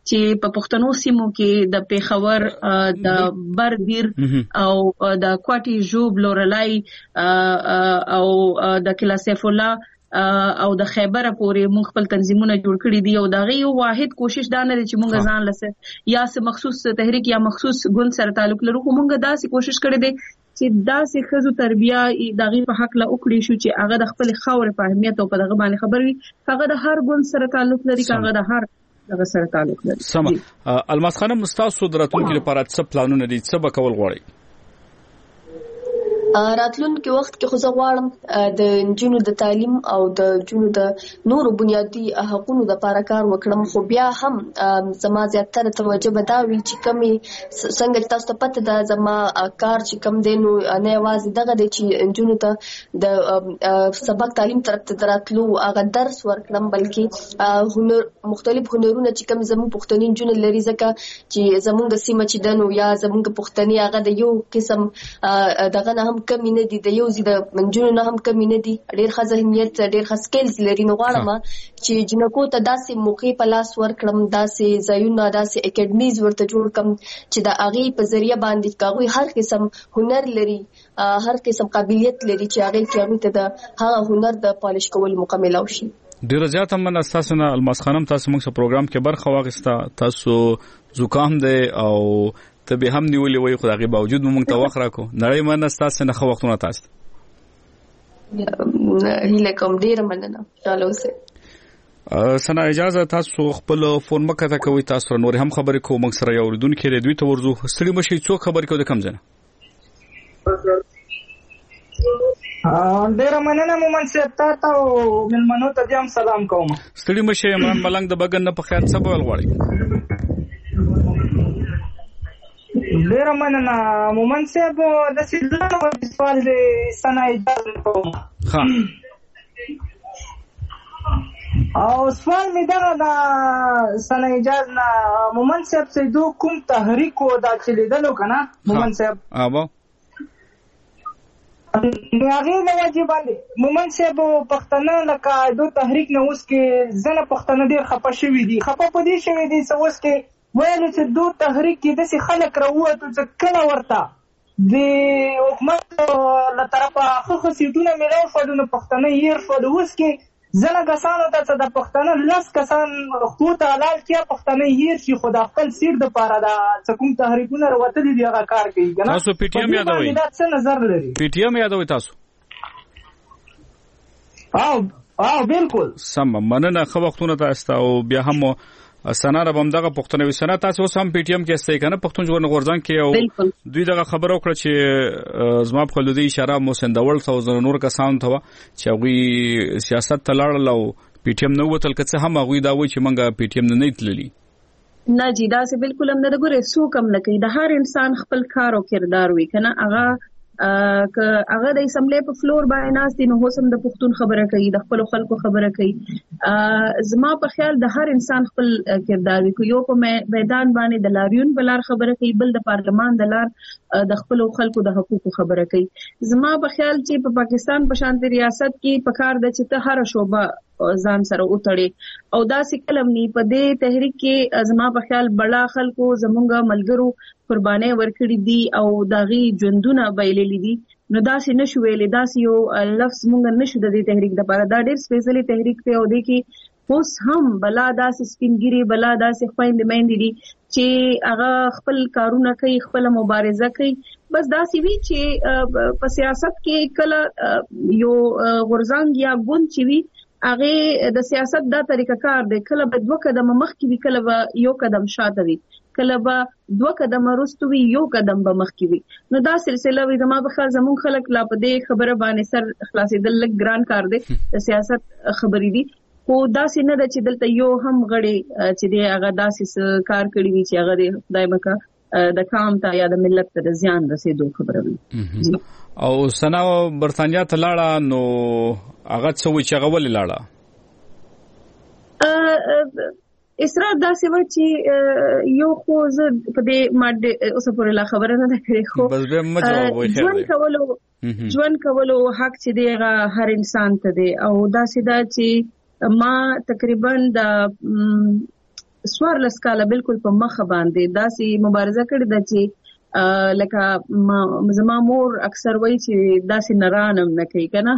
چې په پښتنو سیمو کې د پیښور د بردیر او د کوټي جوب لورلای او د کلا سیف الله او د خیبر پورې موږ خپل تنظیمونه جوړ کړی دي او دا غي یو واحد کوشش دا نه چې موږ ځان لسه یا سه مخصوص تحریک یا مخصوص ګوند سره تعلق لرو موږ دا سي کوشش کړی دي چې دا سه خزو تربیه د غي په حق لا وکړي شو چې هغه د خپل خاور په اهمیت او په دغه باندې خبر وي هغه د هر ګوند سره تعلق لري هغه د هر دغه سره تعلق لري سم الماس خانم مستاسو دراتونکو لپاره څه پلانونه دي څه به کول غواړي راتلونکي وخت کې خو زه غواړم د انجونو د تعلیم او د جنو د نورو بنیادی حقوقو لپاره کار وکړم خو بیا هم زما زیاتره توجه به دا وي چې کمی څنګه تاسو ته پته ده زما کار چې کم دینو نه یوازې دغه د چې انجونو ته د سبق تعلیم طرف ته دراتلو هغه درس ورکړم بلکې هنر مختلف هنرونه چې کم زموږ پښتني انجونو لري ځکه چې زموږ سیمه چې دنو یا زموږ پښتني هغه د یو قسم دغه نه کمی نه دي د یو زیاده منجونو نه هم کمی نه دي ډېر ښه ذهنیت ډېر ښه سکلز لري نو غواړم چې جنکو ته داسې موقع په لاس ورکړم داسې ځایونه داسې اکیډمیز ورته جوړ کړم چې د هغې په ذریعه باندې هغوی هر قسم هنر لري هر قسم قابلیت لري چې هغې کې هغوی ته د هغه هنر د پالش کولو موقع میلاو شي ډېر زیات مننه تاسو نه الماس خانم تاسو موږ په پروګرام کې برخه واخیسته تاسو زکام دی او ته به هم نیولې وای خدای باوجود موږ ته وخت راکو نړۍ مننه تاسو نه خو وختونه تاسو هیله کوم ډیر مننه چالو سه سنا اجازه تاسو خپل فون مکه تا کوي تاسو نور هم خبرې کوم موږ سره یو ردون کې دوی ته ورزو ستړي مشي څو خبرې کو د کم ځنه ډیر مننه مومن صاحب تاسو ملمنو ته هم سلام کوم ستړي مشي عمران ملنګ د بغن په خیال څه بول غواړي ډیر مننه مومن صاحب د سیدلانو سوال دی سنا اجازه کوم ها او سوال می دا سنا اجازه نه مومن صاحب سیدو کوم تحریک و دا چې لیدلو کنه مومن صاحب اوبه هغه نه واجب باندې مومن صاحب پښتنه لکه دو تحریک نه اوس کې زنه پښتنه ډیر خپه شوی دي خپه پدې شوی دي اوس کې وایي چې دو تحریک کې داسې خلک راووتو چې کله ورته د حکومت له طرفه ښه سیټونه میلاو شول نو پښتانه هېر شول اوس کې زنه کسانو ته چې د پښتانه 10 کسان خو ته حلال کړي پښتانه هېر شي خو د خپل سیټ دپاره د څه کوم تحریکونه راوتلي دي هغه کار کوي که نه تاسو پی ټي ایم یادوئ دا څه نظر لري پی ټي ایم یادوئ تاسو او بالکل سم مننه ښه وختونه تاسو او بیا هم سنا ربم دغه پښتنوي سنا تاسو هم پی ټي ایم کې استای کنه پښتون ژغورنې غورځنګ کې او دوی دغه خبر وکړه چې زما په خلودي اشاره مو سندول څو نور کسان ته چې غوي سیاست تلاړل او پی ټي ایم نو وتل کڅه هم غوي دا وای چې منګه پی ټي ایم نه تللی نه جی دا سه بالکل هم نه ګوره سو کم نه کوي د هر انسان خپل کار او کردار وي کنه هغه که هغه د اسمبلی په فلور باندې ناست دي نو هوسم د پښتون خبره کوي د خپل خلکو خبره کوي زما په خیال د هر انسان خپل کردار وي یو په میدان باندې د لاریون بلار خبره کوي بل د پارلمان د لار د خپل خلکو د حقوقو خبره کوي زما په خیال چې په پاکستان په شانتي ریاست کې په کار د چې ته هر شوبه ځان سره وتړي او دا سکلم ني په دې تحریک کې زما په خیال بڑا خلکو زمونږ ملګرو قرباني ورکړي دي او داغي ژوندونه بایللې دي نو داسې نشو ویلې داسې یو لفظ مونږ نشو د دې تحریک لپاره دا ډېر سپیشلی تحریک ته او دې کې اوس هم بلا داسې سپینګری بلا داسې خويندې مېندې دي چې هغه خپل کارونه کوي خپل مبارزه کوي بس داسې وی چې په سیاست کې کله یو غورځنګ یا ګوند چې وی هغه د سیاست دا طریقه کار دی کله به 2 قدم مخکې وي کله به یو قدم شاته وي کله به 2 قدم وروسته وي یو قدم به مخکې وي نو دا سلسله وي زما په خیال زمون خلک لا په دې خبره باندې سر خلاصېدل لږ ګران کار دی د سیاست خبرې دي خو داسې نه ده چې دلته یو هم غړي چې دی هغه داسې کار کړی وي چې هغه د خدای مکه د قوم ته یا د ملت ته د زیان رسېدو خبره وي او سنا برتانیا ته لاړه نو هغه څه وی چې هغه ولې لاړه اسرار داسې و چې یو خو زه په دې ماده اوس پورې لا خبره نه ده کړې خو بس به مجواب وای خیر ژوند کولو حق چې دی هر انسان ته دی او داسې دا چې ما تقریبا د 14 کاله بالکل په مخه باندې داسې مبارزه کړې ده چې لکه زما مور اکثر وایي چې داسې نرانم نه کوي کنه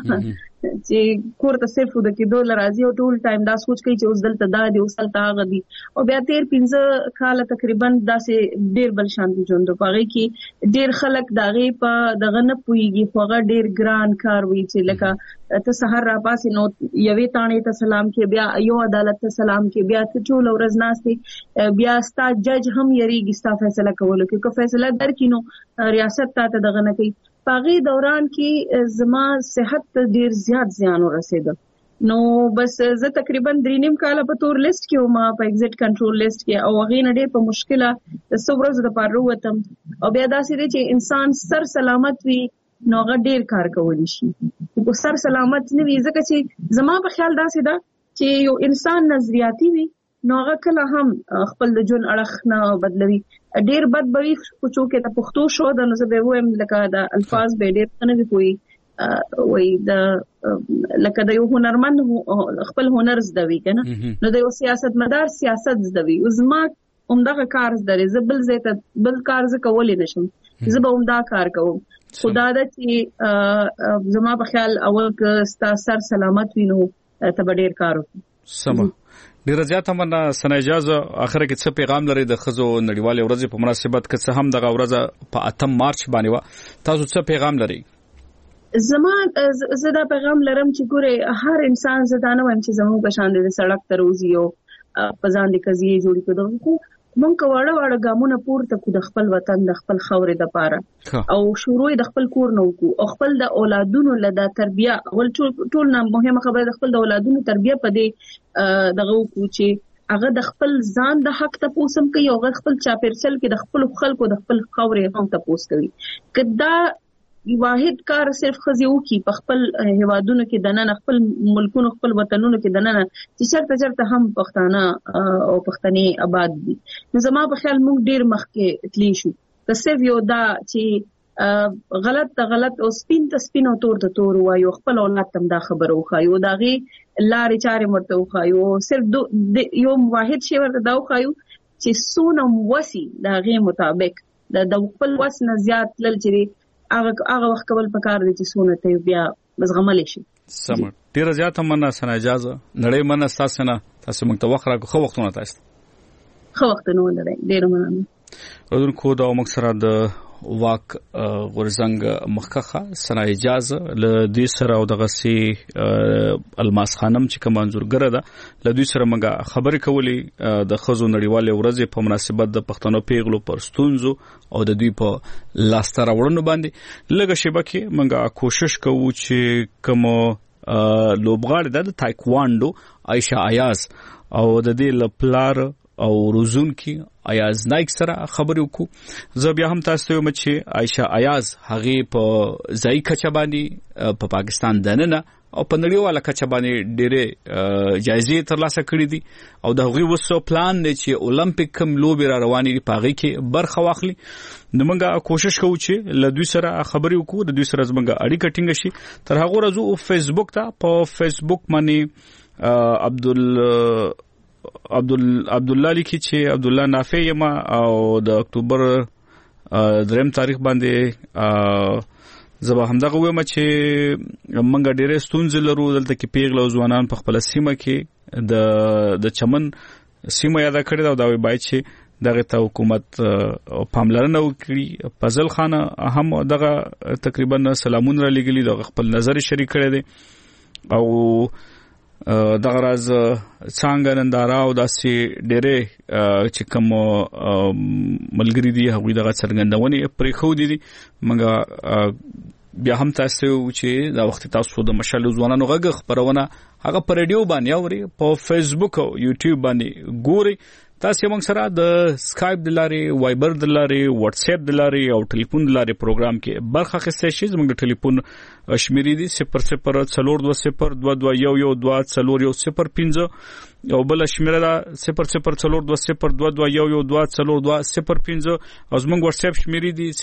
چې کور ته صرف د کېدو لراځي او ټول ټایم دا سوچ کوي چې اوس دلته دا دی اوس دلته هغه دی او بیا 13-15 کاله تقریبا داسې ډیر بل شانتي ژوند په هغه کې ډیر خلک داغه په دغه نه پويږي خو هغه ډیر ګران کار وی چې لکه ته سحر را پاسې نو یوې تانې ته سلام کې بیا یو عدالت ته سلام کې بیا ته ټول ورځ ناشته بیا ستا جج هم یریږي ستا فیصله کولو کې که فیصله درکینو ریاست ته دغه نه کوي پاغي دوران کې زما صحت ډیر زیات زیان ورسېد نو بس زه تقریبا 3.5 کاله په تور لیست کې ما په ایگزیټ کنټرول لیست کې او هغه نه ډېر په مشکله د صبرز د پاره وتم او بیا داسې دی چې انسان سر سلامت وي نو هغه ډېر کار کولی شي خو سر سلامت نه وي ځکه چې زما په خیال داسې ده چې یو انسان نظریاتي وي نو هغه کله هم خپل د جون اړخ نه بدلوي ډېر بد بوي خو چې ته پښتو شو د نو زه به وایم لکه د الفاظ به ډېر نه کوي وای د لکه د یو هنرمند خپل هنر زدوي کنه نو د یو سیاستمدار سیاست زدوي زما عمدغه کار زدري زه بل کار ز کولې نشم زه به عمدہ کار کوم خدا د چې زما په خیال اول ک ستا سر سلامت وینو ته ډیر کار وکړي سم ډیر زیات مننه سنا اجازه اخره کې څه پیغام لري د خزو نړیوال ورځ په مناسبت کې څه هم دغه ورځ په 8 مارچ باندې و تاسو څه پیغام لري زما زدا پیغام لرم چې ګوره هر انسان زدانه وایم چې زموږ په شان د سړک تر وزي او په ځان د قضیه جوړ کړو خو مونږ واړه ګامونه پورته کو د خپل وطن د خپل خاورې د پاره او شروع د خپل کور نو کو او خپل د اولادونو لدا تربیه ول ټول نه مهمه خبره د خپل د اولادونو تربیه پدې دغه کو چې هغه د خپل ځان د حق ته پوسم کوي او خپل چاپیرسل کې د خپل خلکو د خپل خاورې هم ته پوس کوي کدا واحد کار صرف خزيو کی په خپل هوادونو کې دنه خپل ملکونو خپل وطنونو کې دنه چې چرته هم پښتانه او پښتني آباد دي نو زما په خیال موږ ډیر مخکې تلی شو که صرف یو دا چې غلط او سپین او تور وایو خپل اولاد تم دا خبره وخایو داغي لارې چارې مرته وخایو صرف یو واحد شی ورته دا وخایو چې سونم وسی داغي مطابق د خپل وس نه زیات لل چې هغه وخت کول پکار دي چې سونه ته بیا مزغمل شي سم ډیر زیات مننه سنا اجازه نړۍ مننه تاسو نه تاسو موږ ته وخت راکو خو وختونه تاسو خو وخت نه ولرئ ډیر مننه ودون کو دا موږ سره د واک ورزنګ مخکخه سنا اجازه ل دې سره او دغه سي الماس خانم چې کوم منظورګره ده ل دې سره موږ خبرې کولې د خزو نړیواله ورځ په مناسبت د پښتنو پیغلو پر ستونزو او د دوی په لاستر وړاندې باندې لږه شبکه موږ کوشش کوو چې کوم لوبغاړي د تایکواندو عائشہ ایاز او د دې لپلار او روزون کی ایاز نایک سره خبرې وکړو زه بیا هم تاسو ته وایم چې عائشہ ایاز هغه په ځای کچه باندې په پاکستان دننه او په نړیواله کچه باندې ډېرې جایزې ترلاسه کړې دي او د هغوی وسو پلان دی چې اولمپیک کم لوبې را روانې دي په هغې کې برخه واخلي نو موږ کوشش کوو چې له دوی سره خبرې وکړو د دوی سره زموږ اړیکه ټینګه شي تر هغه ورځو فیسبوک ته په فیسبوک باندې عبد الله لیکي چې عبد الله نافع یما او د اکتوبر 3 تاریخ باندې زبا همدغه وایم چې منګه ډېرې ستونزې لرو دلته کې پیغله ځوانان په خپل سیمه کې د چمن سیمه یاد کړی دا وایي باید چې دغه ته حکومت پاملرنه وکړي فضل خان هم دغه تقریبا سلامون را لګلی دغه خپل نظر شریک کړی دی او دغه راز څنګه ننداره او داسې ډېرې چې کوم ملګری دي هغوی دغه څرګندونې پرېښودې دي موږ بیا هم تاسو چې دا وخت تاسو د مشال ځوانانو غږ خبرونه هغه په رادیو باندې اوري په فیسبوک او یوټیوب باندې ګوري تاسو موږ سره د سکایپ د لارې وایبر د لارې واتس اپ د لارې او ټلیفون د لارې پروګرام کې برخه اخیستئ شئ زموږ ټلیفون شمیرې دي 004201124005 او بل شمیره ده 004202211205 او زموږ واتس اپ شمیرې دي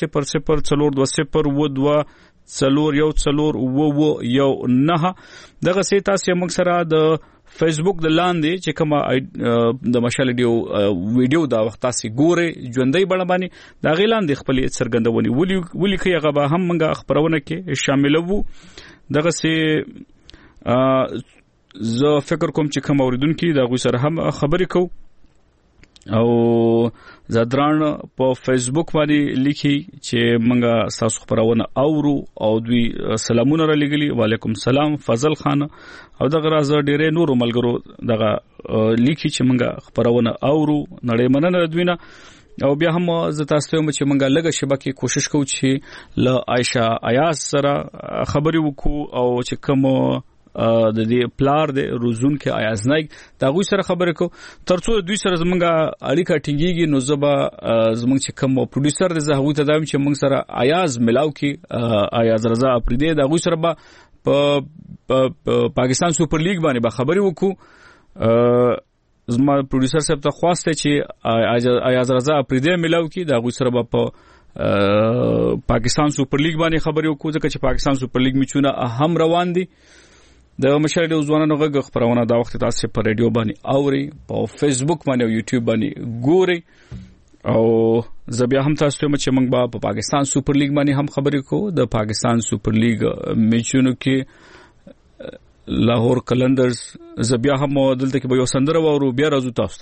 004202401419 دغه سي تاسو موږ سره د فیسبوک د لاندې چې کومه د مشال ویډیو دا وخت تاسو ګوري ژوندۍ بڼه باندې دا غیلاندې خپل څرګندونی ولي کې هغه به هم موږ خبرونه کې شاملوو دغه سي زه فکر کوم چې کوم اوریدونکو دا غوي سره هم خبرې کو او زادران په فیسبوک باندې لیکي چې موږ تاسو خبرونه اورو او دوی سلامونه را لګلی وعلیکم السلام فضل خان او دغه راز ډیره نور ملګرو دغه لیکي چې موږ خبرونه اورو نړۍ مننه دوی نه او بیا هم زه تاسو ته چې موږ لږه شبکه کوشش کوو چې ل عائشہ ایاز سره خبرې وکړو او چې کوم د دې پلار د روزون کې ایاز نایک دا غوي سره خبرې کو ترڅو دوی سره زمونږه اړیکه ټینګيږي نو زبا زمونږ چې کوم پروډوسر د زهوی ته دایم چې موږ سره ایاز ملاو کې ایاز رضا اپریدي دا غوي سره په پاکستان سپر لیګ باندې به خبرې وکړو زما پروډوسر صاحب ته خواسته چې ایاز رضا اپریدي ملاو کې دا غوي سره په پاکستان سپر لیګ باندې خبرې وکړو ځکه چې پاکستان سپر لیګ میچونه هم روان دي د مشاهده ځوانانو غږ خبرونه دا وخت تاسو په رادیو باندې اوري په فیسبوک باندې او یوټیوب باندې ګوري او زبیا هم تاسو ته چې موږ په پاکستان سپر لیګ باندې هم خبرې کوو د پاکستان سپر لیګ میچونو کې لاهور کلندرز زبیا هم دلته کې به یو سندره وورو بیا راځو تاسو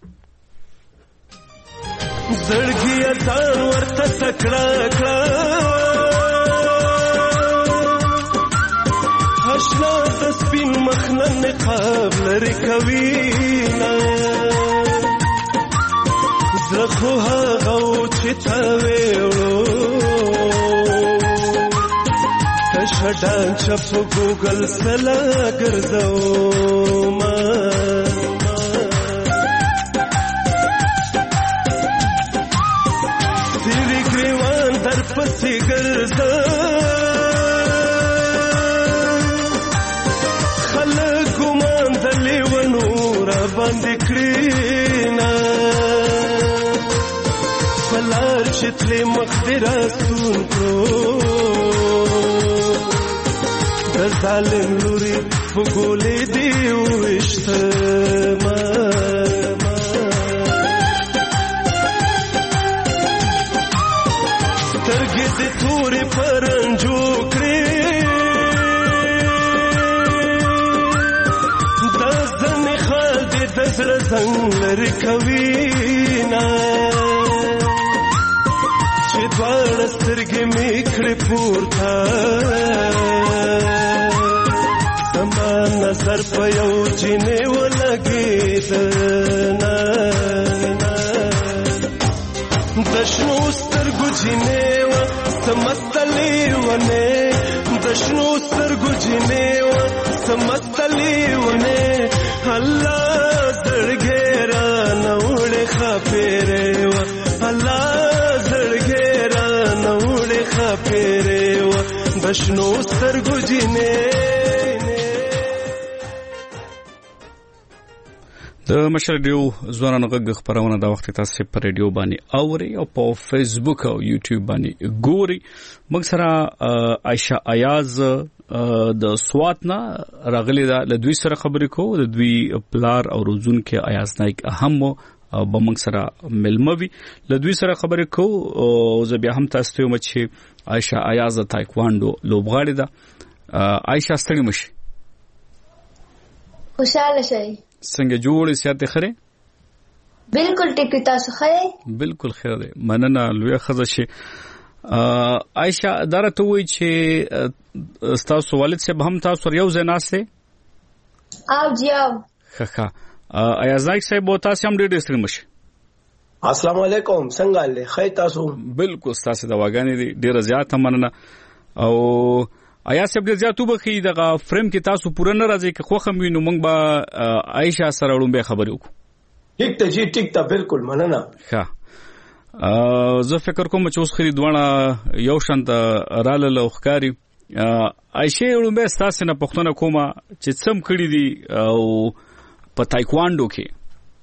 زړګي ځان ورته سکړه اشنا د سپین مخنه نقاب لري کوینا زخو هغه چې تا وېړو تشډان چپ ګوګل سلا ګرځو ما تیری ګریوان در پسې ګرځو باندې کړینا فلار شتلې مخدرا سون کو د ظالم لوري وګولې دی وشتما سترګې دې تورې پرنجو کړې دزر زنگ لري کوینا چې دوار سترګې مې کړې پورته زما نظر په یو جنې ولګېدنا د شنو سترګو جنې وه سمستلې ونې د شنو سترګو جنې وه سمستلې ونې الله خپره وا الله زړګې را نوړې خپره وا بشنو سترګو جنې د مشرډیو ځوانانو غږ خبرونه د وخت تاسو په رادیو باندې اوري او په فیسبوک او یوټیوب باندې ګوري موږ سره عائشہ ایاز د سواتنا راغلي دا له دوی سره خبرې کوو د دوی پلار او روزون کې ایاز نایک اهم او بمنګ سره ملموي له دوی سره خبرې کوو او زه بیا هم تاسو ته چې عائشہ ایاز د تایکواندو لوبغاړې ده عائشہ ستړي مشي خوشاله شئ څنګه جوړې سیاته خره بالکل ټیک تاسو خې بالکل خیر ده مننه لوی خزه شي عائشہ درته وای چې تاسو والد صاحب هم تاسو یو ځناسته او جیو خخه ایاز نایک صاحب تاسو هم ډېر ستړي مشي السلام علیکم څنګه له خیر تاسو بالکل تاسو د واګانې ډېر زیات مننه او ایاز صاحب ډېر زیات وبخي دغه فریم کې تاسو پوره نه راځي که خو هم وینو موږ به عائشہ سره وړاندې خبرې وکړو ټیک ته جی ټیک ته بالکل مننه ښه زه فکر کوم چې اوس خري دوانه یو شانت رااله لوخکاری عائشہ وړاندې تاسو نه پښتنه کومه چې څم کړی دي او په تایکواندو کې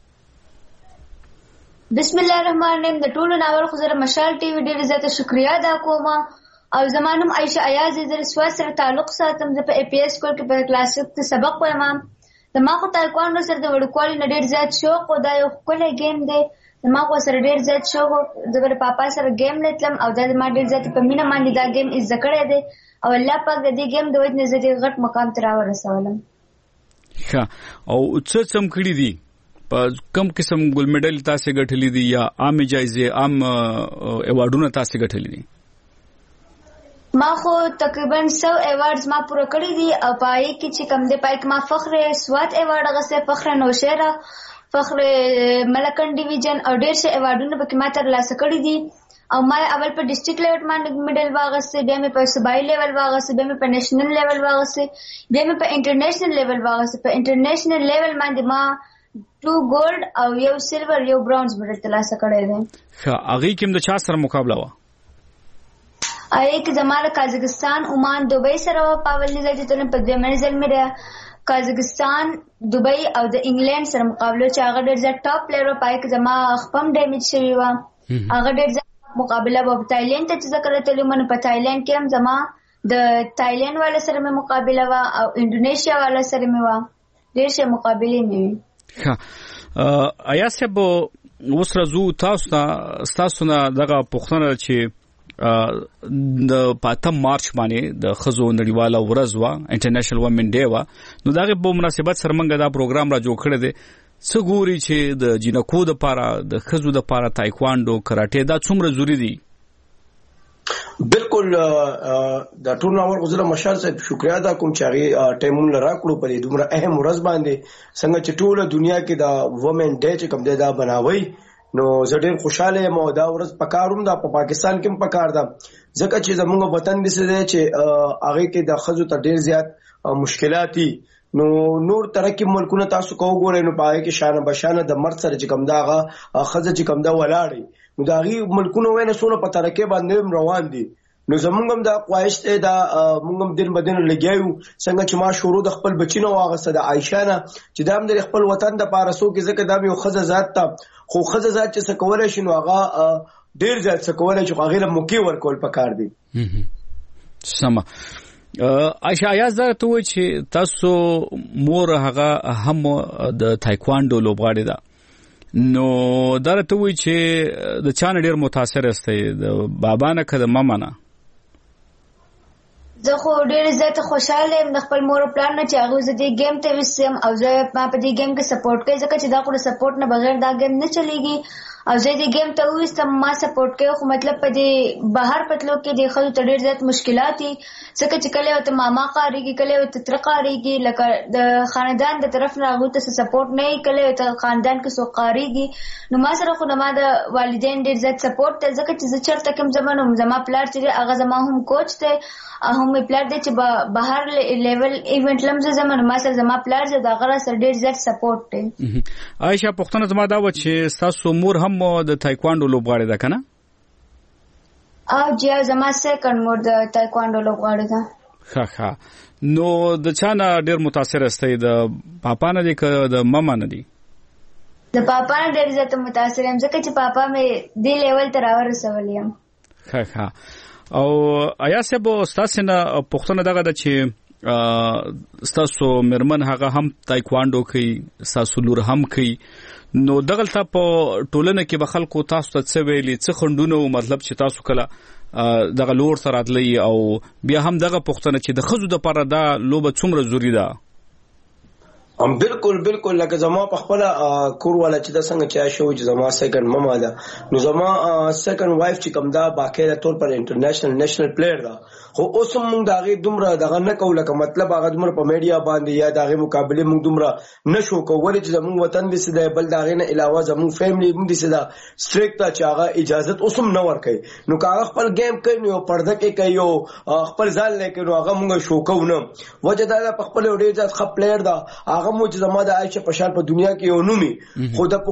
بسم الله الرحمن الرحیم د ټولو ناول خو زره مشال ټي وي ډېر زیاته شکریا ادا کوم او زمانم عائشہ ایاز زره سواد سره تعلق ساتم زه په اي پي اس کول کې په کلاس کې سبق وایم ما خو تایکوانډو سره د وړوکوالي نه ډېر زیات شوق او دا یو ښکلی گیم دی. ما خو سره ډېر زیات شوق و د پاپا سره گیم لیتلم او دا ما ډېر زیات په مینه باندې دا گیم زده کړی دی او الله پاک د دې گیم د وجې نه زه ډېر غټ مقام ته راورسولم. ښه او څه څم کړي دي په کم قسم ګول میډل تاسو ګټلې دي یا عام جایزې عام ایوارډونه تاسو ګټلې دي؟ ما خو تقریبا 100 ایوارډز ما پوره کړی دي او پای کې چې کم دی پای کې ما فخر سوات ایوارډ غسه فخر نوشهره فخر ملکن ډیویژن او ډېر څه ایوارډونه پکې ما ترلاسه کړي دي او ما اول په ډسټریکټ لیول باندې میډل واغسته بیا مې په صوبایي لیول واغسته بیا مې په نېشنل لیول واغسته بیا مې په انټرنیشنل لیول واغسته. په انټرنیشنل لیول باندې ما 2 ګولډ او یو سلور یو برونز میډل ترلاسه کړی دی. ښه هغه کوم د چا سره مقابله و؟ ایک زمانہ قازقستان عمان دبئی سره په اول ځای ته په دې منځل مې قازقستان دبئی او د انګلند سره مقابله چې هغه ډېر زیات ټاپ پلیئر پای کې زما خپم ډیمیج شوی و. هغه ډېر زیات مقابله په تایلند ته چې ذکر کړل من په تایلند کې هم زما د تایلند والا سره مې مقابله و او انډونیشیا والا سره مې و ډېر شه مقابله مې. ښه آیا سبو اوس راځو تاسو نه دغه پوښتنه چې د 5 مارچ باندې د خزو نړیواله ورځ وا انټرنیشنل وومن ډے وا نو دغه په مناسبت سره موږ دا پروګرام را جوړ کړی دی. څه ګوري چې د جنکو د لپاره د خزو د لپاره تایکوانډو کراټه دا څومره ضروری دي؟ بالکل د ټول نور غزل مشال صاحب شکریا ادا کوم چې هغه ټیمون لرا کړو په دې دومره اهم ورځ باندې څنګه چې ټول دنیا کې د وومن ډے چې کوم دی دا بناوي نو زه ډېر خوشاله یم او دا ورځ پکاروم دا په پاکستان کې هم پکار ده ځکه چې زموږ وطن دې څه دی چې هغه کې د خزو ته ډېر زیات مشکلات دي. نو نور ترقی ملکونه تاسو کو ګورئ نو پای کې شان بشانه د مرد سره چې کوم دا هغه خزه چې کوم دا ولاړی نو دا غي ملکونه وینه سونه په ترقی باندې روان دي. نو زمونږ هم دا خواهش ته دا مونږ هم دین بدن لګیو څنګه چې ما شروع د خپل بچینو واغسته د عائشہ نه چې دا هم د خپل وطن د پارسو کې ځکه دا یو خزه ذات ته خو خزه ذات چې څه کولای شي نو هغه ډیر ځات څه کولای شي هغه له موقع ورکول پکار دي. سم عائشہ آیاز دا ته وای چې تاسو مور هغه هم د تایکوانډو لوبغاړي ده نو دا ته وای چې د چا ډیر متاثر استئ د بابا نه کده ماما نه؟ زه خو ډېر زیات خوشاله یم د خپل مور پلان نه چې هغه زه دې گیم ته وسم او زه ما په دې گیم کې سپورټ کوي ځکه چې دا خو سپورټ نه بغیر دا گیم نه چلیږي او زه دې گیم ته وستم ما سپورټ کوي خو مطلب په دې بهر پتلو کې د خلکو ته ډېر زیات مشکلات دي ځکه چې کله وته ماما قاریږي کله وته تر قاریږي لکه د خاندان د طرف نه هغه ته سپورټ نه کله وته خاندان کې سو قاریږي نو ما سره خو ما د والدین ډېر زیات سپورټ ته ځکه چې زه چرته کوم زمانو زما پلار چې هغه زما هم کوچ ته هم پلار دې چې بهر لیول ایونت لمزه زمانو ما سره زما پلار چې دا غره سره ډېر زیات سپورټ دی. عائشہ پښتنه زما دا و چې تاسو مور هم د تایکوانډو لوبغاړي ده کنه؟ او جیا زما سیکنډ مور د تایکوانډو لوبغاړي ده. ښه نو د چا نه ډېر متاثر استئ د پاپا نه دي که د ماما نه دي؟ د پاپا نه ډېر زیات متاثر یم ځکه چې پاپا مې دې لیول ته راورسولی یم. ښه او آیا سبو تاسو نه پښتنه دغه د چې تاسو مرمن هغه هم تایکوانډو کوي تاسو لور هم کوي نو دغلته په ټولنه کې به خلکو تاسو ته څه ویلي څه خندونه مطلب چې تاسو کله دغه لور سره راتلی او بیا هم دغه پښتنه چې د خزو د پاره دا لوبه څومره ضروری ده؟ بالکل لکه زما په خپل کور والا چې د څنګه چا شو چې زما سیکنډ ماما ده نو زما سیکنډ وایف چې کوم دا باقاعده تور پر انټرنیشنل نېشنل پلیئر ده خو اوس موږ داغه دومره دغه نه کوو لکه مطلب هغه دومره په میډیا باندې یا داغه مقابله موږ دومره نشو کولای چې زموږ وطن دې سده بل داغه نه علاوه زموږ فیملی موږ دې سده سټریکټ چې هغه اجازه اوسم نه ورکړي نو هغه خپل گیم کوي نو پرده کې کوي او خپل ځان لیکي نو هغه موږ شو کوو نه وجه دا په خپل ډېر ځات خپل پلیئر ده هغه مو چې زما د عائشہ په شان په دنیا کې یو نومي خو د پښتون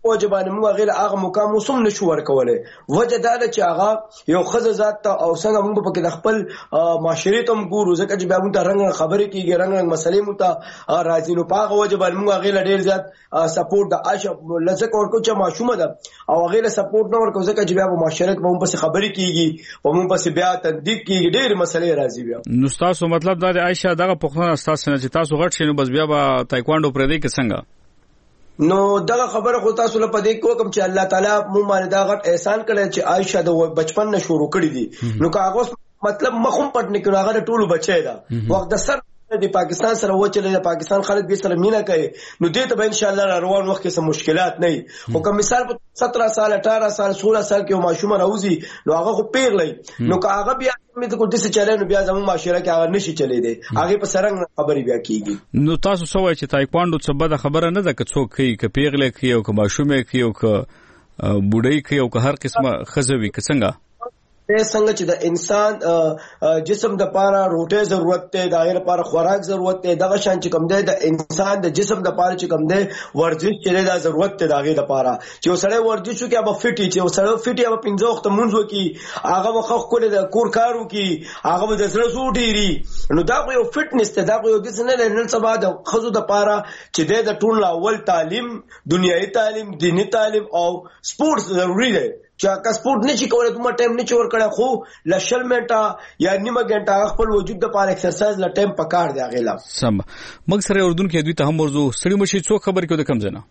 وجبانه موږ غیر هغه مقام وسوم نشو ورکولای. وجه دا ده چې هغه یو خزه ذات ته او څنګه موږ په کې خپل معاشري ته ګورو ځکه چې بیا موږ ته رنګ خبرې کیږي رنګ مسلې مو ته راځي نو په هغه وجه باندې موږ غیر ډیر زیات سپورټ د عاشق لزک ورکو چې ماشومه ده او غیر سپورټ نه ورکو ځکه چې بیا په معاشرت په موږ په خبرې کیږي او موږ په بیا تندیق کیږي ډیر مسلې راځي. بیا نو تاسو مطلب دا دی عائشہ دغه پوښتنه تاسو نه چې تاسو غټ شینو بس بیا به تایکوانډو پرې دی کې څنګه نو دغه خبره خو تاسو له پدې کوم چې الله تعالی مونږ باندې دا غټ احسان کړی چې عائشہ د بچپن نه شروع کړی دي نو کاغذ مطلب مخم پټ نه کړو هغه ټولو بچی دا وخت د سر د پاکستان سره وچلې د پاکستان خلک به سره مینا کوي نو دې ته به ان شاء الله روان وخت کې سم مشکلات نه خو کوم مثال په 17 سال 18 سال 16 سال کې ماشوم راوځي نو هغه خو پیغلې نو هغه بیا مې ته کوم څه چلای نو بیا زموږ معاشره کې هغه نشي چلی دی هغه په سرنګ خبرې بیا کیږي. نو تاسو سوای چې تایکوانډو څه بده خبره نه ده که څوک کوي که پیغلې کوي او که ماشوم کوي او که بوډۍ کوي او که هر قسمه خزوي که څنګه څنګه چې د انسان جسم د پاره روټه ضرورت ته دایره لپاره خوراک ضرورت ته دغه شان چې کوم دی د انسان د جسم د پاره چې کوم دی ورزش چې د ضرورت ته دغه لپاره چې وسړی ورزش وکي به فټي چې وسړی فټي به 15 وخت منځ وکي هغه مخ کول د کور کار وکي هغه د سره سوټيري نو دا یو فټنس ته دا یو د سنل نن سبا د خزو د پاره چې د ټول اول تعلیم دنیوي تعلیم دینی تعلیم او سپورتس ضروری دی چې کا سپورت نشي کولای دومره ټایم نه چور کړه خو لشل منټه یا نیمه غنټه خپل وجود د پاره ایکسرسایز لا ټایم پکار دی غیلا سم موږ سره اردن کې دوی ته هم ورزو سړي مشي څو خبر کې د کم زنه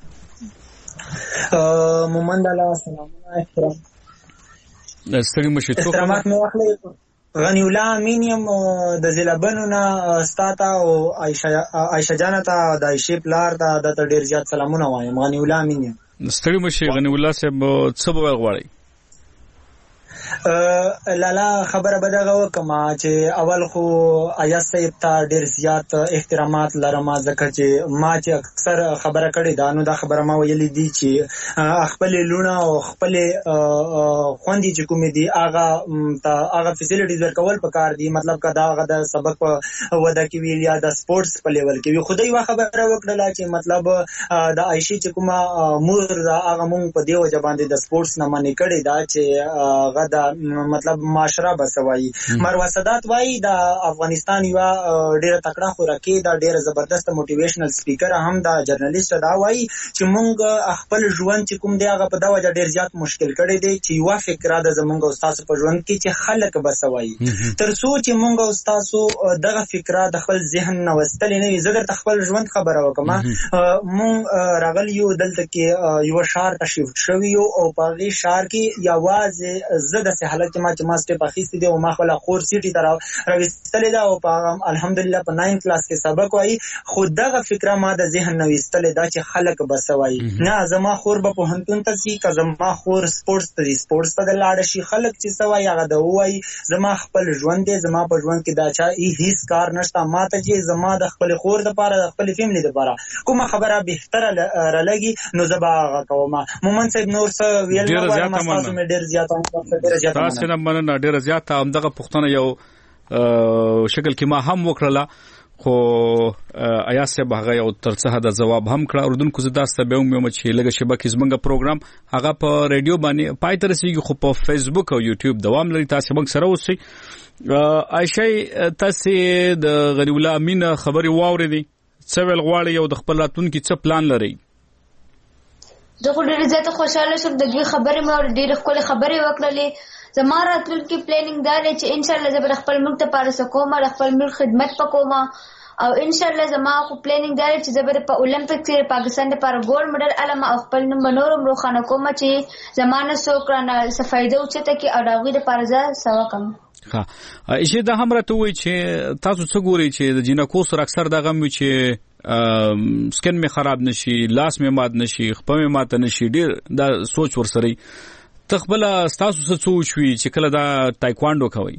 مومند الله سلامونه احترام سړي مشي څو احترامات مې واخلې غنی الله امینیم د زلبنونه استاتا او عائشہ جان ته د عائشہ پلار ته د ډیر زیات سلامونه وایم غنی الله امینیم ستړي مشي غنی الله صاحب څه به غواړي لالا خبره بدغه وکما چې اول خو ایاز صاحب ته ډیر زیات احترامات لرم ځکه چې ما چې اکثر خبره کړې دا نو دا خبره ما ویلې دي چې خپل لونه او خپل خوندې چې کوم دي هغه فیسیلیټیز ورکول پکار دي مطلب کدا هغه د سبق ودا کې ویل یا د سپورتس په لیول کې خدای وا خبره وکړه چې مطلب د عائشہ چې کومه مور هغه مونږ په دیو ځباندې د سپورتس نه منې کړې دا چې غدا مطلب معاشره بسوي مروه سادات وای د افغانستان یو ډیره تکړه خوراکي دا ډیره زبردست موټیویشنل سپیکر هم دا جرنالیست دا وای چې مونږ خپل ژوند چې کوم دی هغه په دا وجه ډیر زیات مشکل کړی دی چې یو فکر د زمونږ استاد په ژوند کې چې خلک بسوي تر څو چې مونږ استاد دغه فکر د خپل ذهن نو وستل نه وي زه د خپل ژوند خبره وکم مونږ راغلی یو دلته کې یو شهر ته شفت شوی او په غي شهر کې یوازې زه د حالت ما چې ماسټر پاکستان دی او ما خپل خور سیټي تر راوستلې دا او په الحمدلله په 9 کلاس کې سبق وای خود دغه فکر ما د ذهن نو وستلې دا چې خلک بسوي نه زما خور به په هنتون ته سي که زما خور سپورتس ته لاړ شي خلک چې سوای هغه د وای زما خپل ژوند دی زما په ژوند کې دا چا هیڅ کار نشته ما ته چې زما د خپل خور لپاره د خپل فیملی لپاره کومه خبره بهتره رالګي نو زبا کوم مومن صاحب نور څه ویل نو تاسو مې ډیر زیات تاسو نه مننه ډیره زیاته همدغه پښتنه یو شکل کې ما هم وکړه خو ایاز صاحب هغه یو ترڅه د جواب هم کړ اردن کو زدا ستبه مې چې لګه شبکې زمنګ پروګرام هغه په ریډیو باندې پای تر رسیدي خو په فیسبوک او یوټیوب دوام لري تاسو موږ سره اوسئ عائشہ تاسو د غنی الله امین خبري واورېدي څه ویل غواړي یو د خپل راتلونکي څه پلان لري زه خو ډېر زیات خوشاله شوم د دې خبرې مې ډېر خپل خبرې وکړلې زما راتلونکي پلانینګ دا دی چې ان شاء الله زه خپل ملک ته پاره کوم خپل ملک خدمت وکوم او ان شاء الله زما خو پلانینګ دا دی چې زه په اولمپیک کې پاکستان لپاره ګولډ میډل علم او خپل نوم بنورم روخانه کوم چې زمانه سوکرانه سفایده اوچته کې او داغي لپاره زه سوا کوم ها اشه دا هم راته وای چې تاسو څه ګوري چې د جینکو سره اکثر دغه مې چې سکن می خراب نشي لاس می مات نشي خپل می مات نشي ډیر دا سوچ ورسري تخبل تاسو څه سوچوي چې کله دا تایکوانډو کوي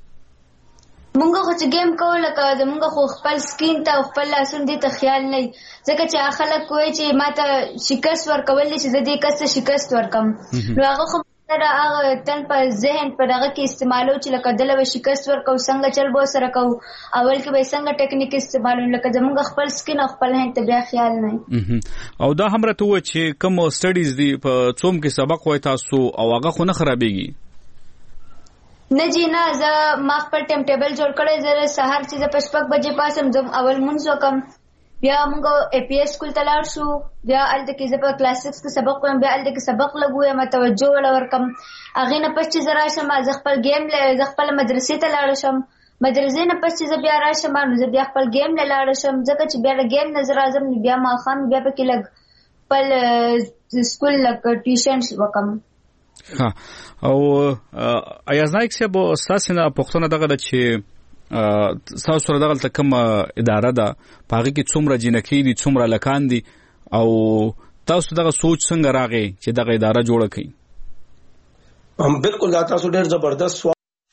مونږ خو چې گیم کوو لکه زمونږ خو خپل سکین ته خپل لاسون دي ته خیال نه ځکه چې خلک کوی چې ماته شکست ورکول چې د دې کس شکست ورکم نو هغه خو سره هغه تل په ذهن په دغه کې استعمالو چې لکه دله به شکست ورکو څنګه چل به سره کو اول کې به څنګه ټیکنیک استعمالو لکه زموږ خپل سکین خپل هند ته بیا خیال نه او دا هم راته و چې کوم سټډیز دی په څوم کې سبق وای تاسو او هغه خو نه خرابېږي نه جی نه زه ما خپل ټایم ټیبل جوړ کړی زه سهار چې 5 بجې پاسم زم اول مونږ وکم بیا موږ اے پی ایس سکول ته لاړ شو بیا الته کې زه په کلاس 6 کې سبق وایم بیا الته کې سبق لګوم توجه ورکم هغه نه پس چې زرا شم زه خپل گیم زه خپل مدرسې ته لاړ شم مدرسې نه پس چې زه بیا راشم نو زه بیا خپل گیم لاړ شم ځکه چې بیا گیم نظر اعظم بیا ما خام بیا پکې لګ خپل سکول لګ ټیوشن وکم ها او ایازنایک صاحب تاسو نه پښتون دغه چې تاسو سره دغه کوم اداره ده پاره کې څومره جنکی دي څومره لکان دي او تاسو دغه سوچ څنګه راغی چې دغه اداره جوړه کړئ بالکل دا تاسو ډېر زبردست